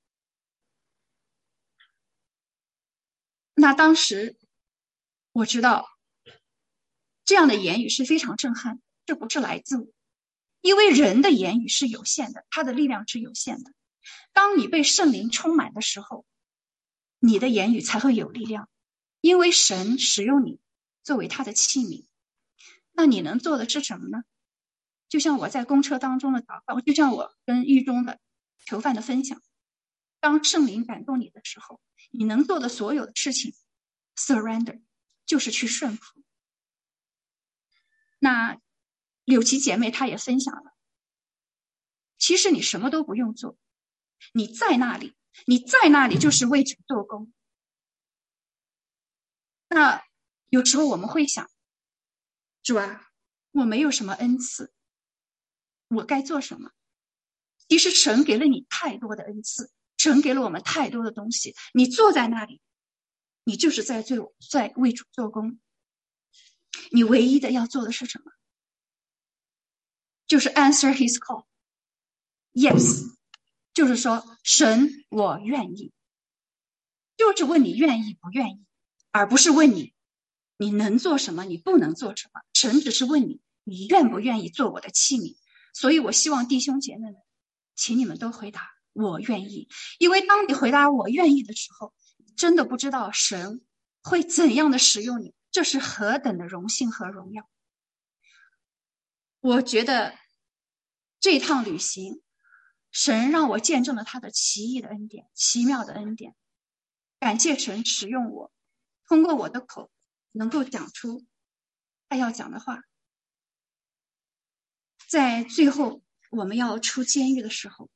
那当时我知道这样的言语是非常震撼，这不是来自我，因为人的言语是有限的，他的力量是有限的。当你被圣灵充满的时候，你的言语才会有力量，因为神使用你作为他的器皿。那你能做的是什么呢？就像我在公车当中的祷告，就像我跟狱中的囚犯的分享，当圣灵感动你的时候，你能做的所有的事情 surrender 就是去顺服。那柳琪姐妹她也分享了，其实你什么都不用做，你在那里就是为主做工。那有时候我们会想，主啊，我没有什么恩赐，我该做什么？其实神给了你太多的恩赐，神给了我们太多的东西，你坐在那里，你就是在为主做工。你唯一的要做的是什么？就是 answer his call。 Yes， 就是说神我愿意，就是问你愿意不愿意，而不是问你能做什么，你不能做什么。神只是问你愿不愿意做我的器皿。所以我希望弟兄姐妹们，请你们都回答我愿意，因为当你回答我愿意的时候，真的不知道神会怎样的使用你，这是何等的荣幸和荣耀。我觉得这趟旅行，神让我见证了他的奇异的恩典，奇妙的恩典。感谢神使用我，通过我的口能够讲出他要讲的话。在最后我们要出监狱的时候，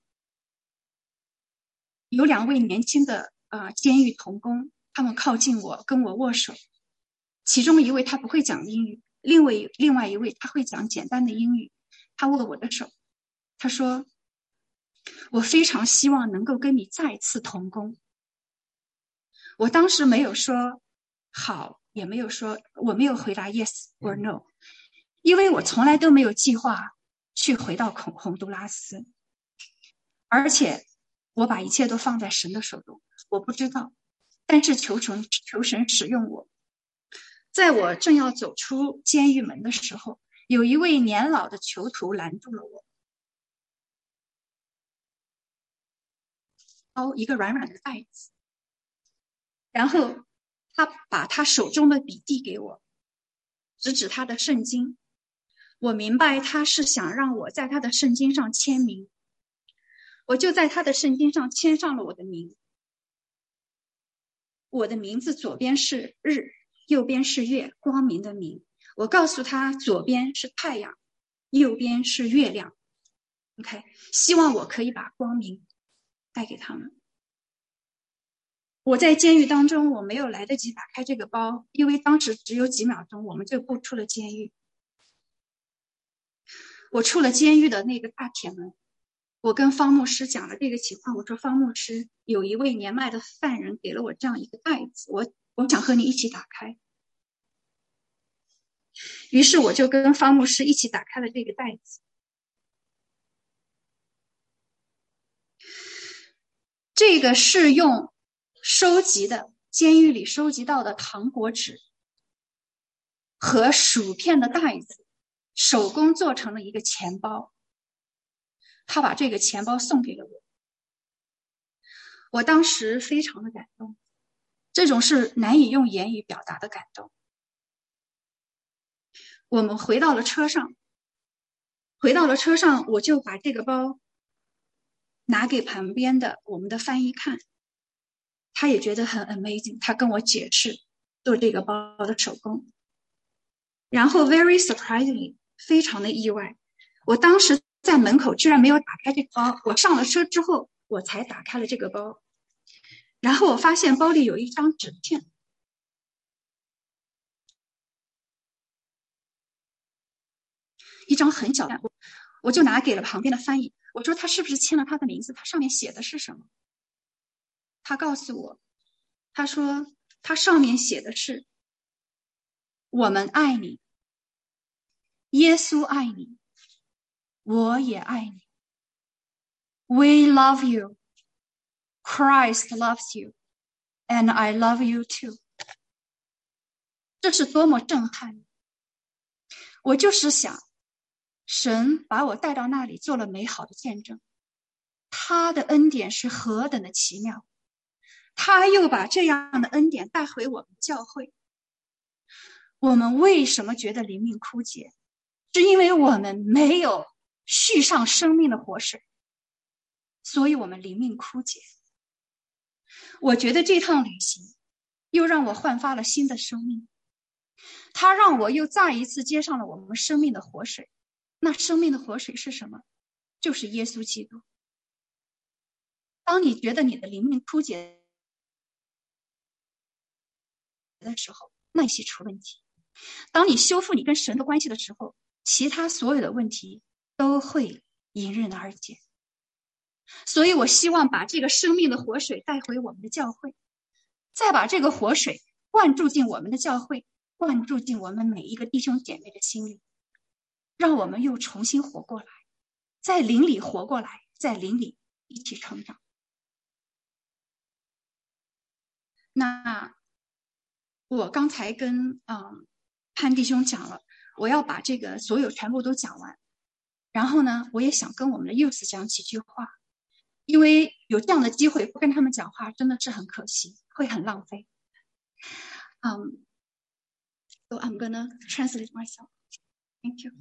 有2位年轻的监狱同工，他们靠近我，跟我握手。其中一位他不会讲英语，另外一位他会讲简单的英语。他握我的手，他说，我非常希望能够跟你再次同工。我当时没有说好，也没有说，我没有回答 yes or no， 因为我从来都没有计划去回到洪都拉斯，而且我把一切都放在神的手中，我不知道，但是求神使用我。在我正要走出监狱门的时候，有一位年老的囚徒拦住了我。 包，一个软软的袋子。然后他把他手中的笔递给我，指他的圣经。我明白他是想让我在他的圣经上签名，我就在他的圣经上签上了我的名。我的名字左边是日，右边是月，光明的明。我告诉他，左边是太阳，右边是月亮。OK， 希望我可以把光明带给他们。我在监狱当中，我没有来得及打开这个包，因为当时只有几秒钟，我们就步出了监狱。我出了监狱的那个大铁门，我跟方牧师讲了这个情况，我说方牧师，有一位年迈的犯人给了我这样一个袋子，我想和你一起打开。于是我就跟方牧师一起打开了这个袋子。这个是用收集的监狱里收集到的糖果纸和薯片的袋子手工做成了一个钱包，他把这个钱包送给了我。我当时非常的感动，这种是难以用言语表达的感动。我们回到了车上，我就把这个包拿给旁边的我们的翻译看，他也觉得很 amazing， 他跟我解释做这个包的手工。然后 very surprisingly， 非常的意外，我当时在门口居然没有打开这个包，我上了车之后我才打开了这个包，然后我发现包里有一张纸片，一张很小的，我就拿给了旁边的翻译，我说他是不是签了他的名字，他上面写的是什么？他告诉我，他说他上面写的是我们爱你，耶稣爱你，我也爱你。We love you. Christ loves you. And I love you too. 这是多么震撼！我就是想，神把我带到那里做了美好的见证，他的恩典是何等的奇妙，他又把这样的恩典带回我们教会。我们为什么觉得灵命枯竭？是因为我们没有续上生命的活水，所以我们灵命枯竭。我觉得这趟旅行又让我焕发了新的生命，它让我又再一次接上了我们生命的活水。那生命的活水是什么？就是耶稣基督。当你觉得你的灵命枯竭的时候，那些出问题。当你修复你跟神的关系的时候，其他所有的问题都会迎刃而解。所以我希望把这个生命的活水带回我们的教会，再把这个活水灌注进我们的教会，灌注进我们每一个弟兄姐妹的心里，让我们又重新活过来，在灵里活过来，在灵里一起成长。那我刚才跟潘弟兄讲了，我要把这个所有全部都讲完。然后呢，我也想跟我们的 youth 讲几句话，因为有这样的机会不跟他们讲话真的是很可惜，会很浪费。So I'm gonna translate myself. Thank you.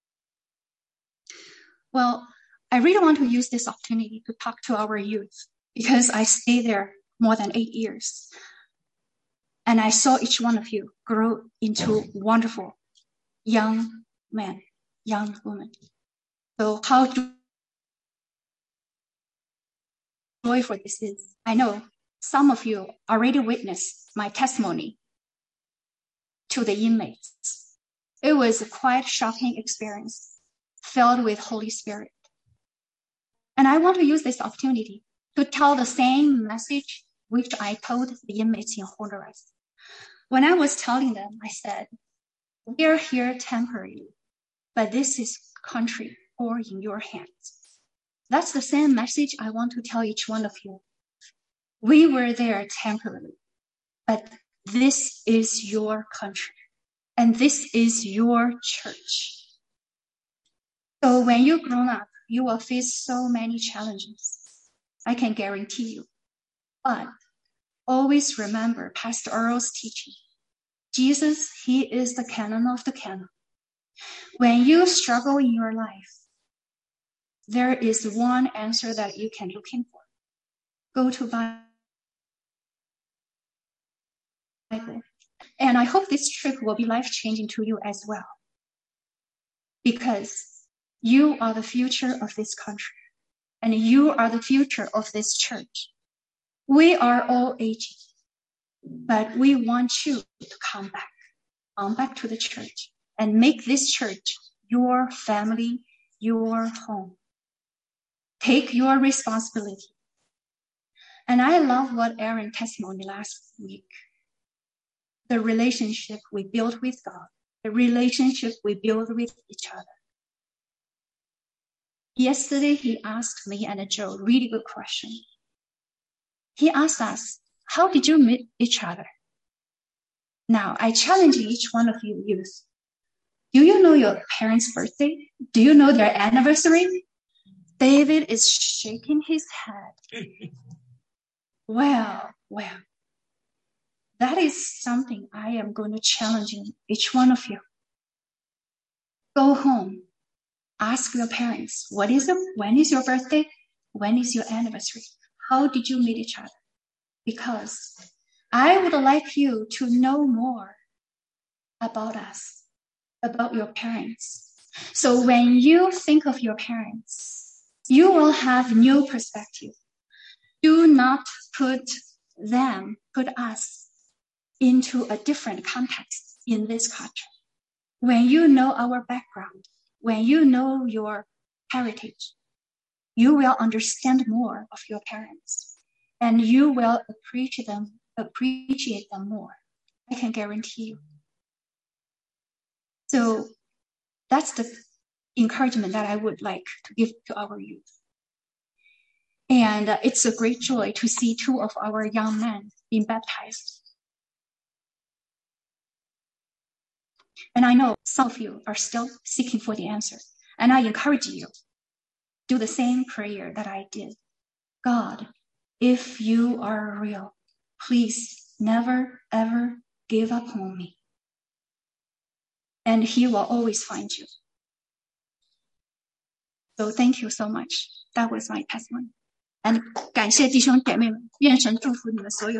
Well, I really want to use this opportunity to talk to our youth because I stayed there more than 8 years. And I saw each one of you grow into wonderful young men, young women. So how joyful this is. I know some of you already witnessed my testimony to the inmates. It was a quite shocking experience filled with Holy Spirit. And I want to use this opportunity to tell the same message which I told the inmates in Honduras. When I was telling them, I said, we are here temporarily, but this is country or in your hands. That's the same message I want to tell each one of you. We were there temporarily, but this is your country, and this is your church. So when you grow up, you will face so many challenges. I can guarantee you. But always remember Pastor Earl's teaching. Jesus, he is the canon of the canon. When you struggle in your life, there is one answer that you can look in for. Go to Bible. And I hope this trip will be life-changing to you as well. Because you are the future of this country. And you are the future of this church. We are all aging. But we want you to come back to the church. And make this church your family, your home. Take your responsibility. And I love what Aaron testimony last week. The relationship we build with God, the relationship we build with each other. Yesterday, he asked me and Joe a really good question. He asked us, how did you meet each other? Now, I challenge each one of you youth. Do you know your parents' birthday? Do you know their anniversary? David is shaking his head. Well, that is something I am going to challenge each one of you. Go home. Ask your parents, when is your birthday? When is your anniversary? How did you meet each other? Because I would like you to know more about us, about your parents. So when you think of your parents, you will have new perspective. Do not put us into a different context in this country. When you know our background, when you know your heritage, you will understand more of your parents and you will appreciate them more. I can guarantee you. So that's the encouragement that I would like to give to our youth. And it's a great joy to see 2 of our young men being baptized. And I know some of you are still seeking for the answer. And I encourage you, do the same prayer that I did. God, if you are real, please never, ever give up on me. And he will always find you. So thank you so much. That was my testimony. And 感谢弟兄姐妹们，愿神祝福你们所有。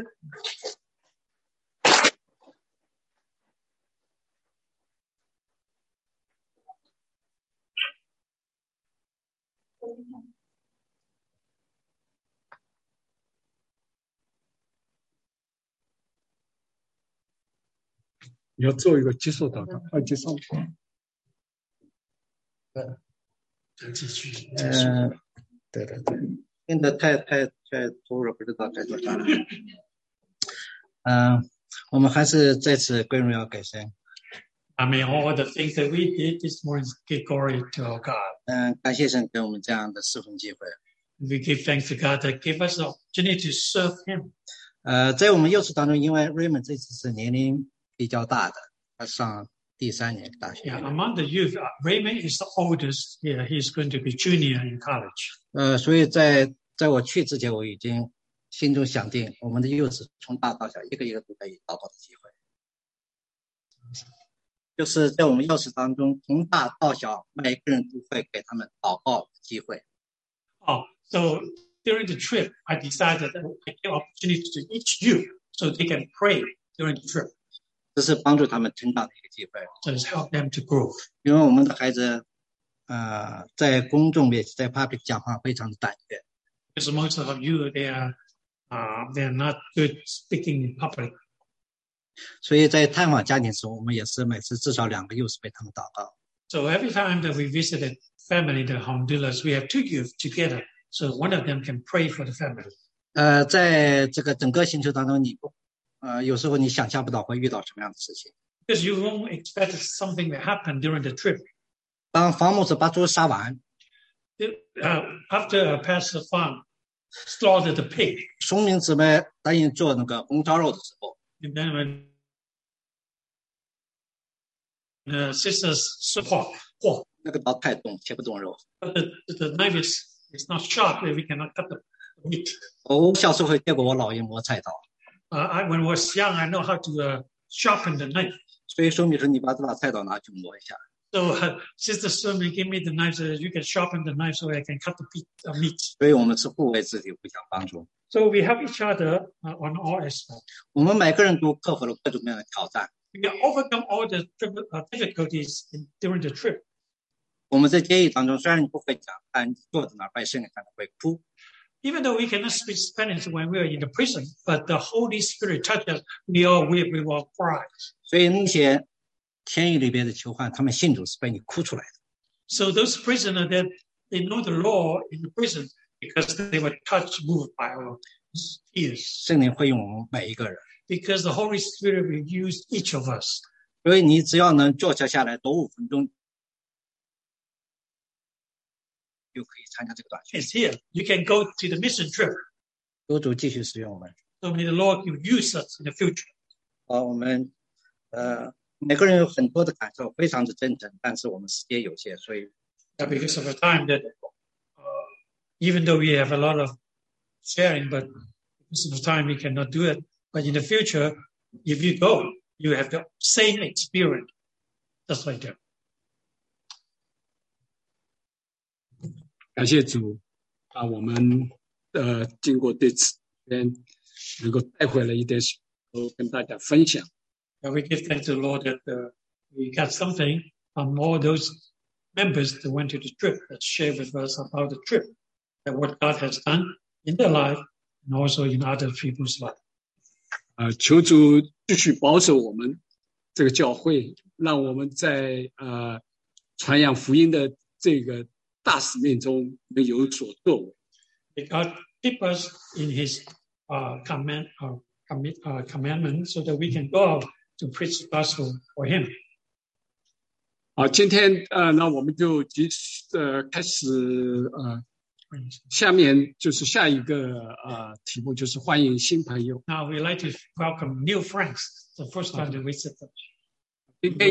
你要做一个接受祷告，接受。 对，现在太多了，不知道该做啥。我们还是再次归荣耀给神。 I mean, all the things that we did this morning give glory to our God. 感谢神给我们这样的侍奉机会。 We give thanks to God that gave us the opportunity to serve Him. 在我们幼师当中，因为 Raymond 这次是年龄比较大的，他上第3年大学。 Yeah, among the youth, Raymond is the oldest. Yeah, he's going to be junior in college. 所以在我去之前，我已经心中想定，我们的幼师从大到小，一个一个都可以祷告的机会。就是在我们幼师当中，从大到小，每个人都会给他们祷告的机会。 So during the trip, I decided that I give opportunity to each youth so they can pray during the trip. 这是帮助他们成长的一个机会。 So it's help them to grow. 因为我们的孩子，在公众面前，在 public 讲话非常的胆怯。 Because most of you, they're not good speaking in public. 所以在探访家庭时，我们也是每次至少2个幼师为他们祷告。 So every time that we visited family in Honduras, we have 2 youth together. So one of them can pray for the family. 在这个整个行程当中，有时候你想象不到会遇到什么样的事情。 Because you won't expect something to happen during the trip. 当房牧师把猪杀完， after Pastor Fan slaughtered the pig, 松明姊妹答应做那个红烧肉的时候， and then when sisters support, 那个刀太钝，切不动肉。 but the knife is not sharp, we cannot cut the wheat. 我小时候会接过我姥爷磨菜刀， When I was young, I know how to sharpen the knife. 所以说明说你把这把菜刀拿去磨一下。 So Sister Sumi gave me the knife so that you can sharpen the knife so I can cut the meat. 所以我们是互为肢体，互相帮助。 So we help each other on all aspects. 我们每个人都克服了各种各样的挑战。 We can overcome all the difficulties during the trip. 我们在监狱当中，虽然你不会讲，但你坐在那儿把圣灵看到会哭。 Even though we cannot speak Spanish when we are in the prison, but the Holy Spirit touched us, we all weep, we all cry. 所以那些监狱里边的囚犯，他们信主是被你哭出来的。 So those prisoners that they know the law in the prison because they were touched, moved by our tears. 圣灵会用我们每一个人， Because the Holy Spirit will use each of us. 所以你只要能坐下来多5分钟，就可以参加这个短训。 It's here. You can go to the mission trip. 求主继续使用我们。 So may the Lord use us in the future. 我们每个人有很多的感受，非常的真诚，但是我们时间有限，所以 Because of the time that even though we have a lot of sharing, but because of the time we cannot do it. But in the future, if you go, you have the same experience, just like that. 感谢主啊，我们经过这次能够带回来一点水，跟大家分享。 And we give thanks to the Lord that we got something from all those members that went to the trip that shared with us about the trip, and what God has done in their life and also in other people's life. 求主继续保守我们这个教会，让我们在传扬福音的这个大使命中能有所作为。 May God keep us in His commandment so that we can go out to preach the gospel for Him. 好，今天那我们就开始下面就是下一个题目就是欢迎新朋友。 Now we like to welcome new friends. The first time that we sit. 今天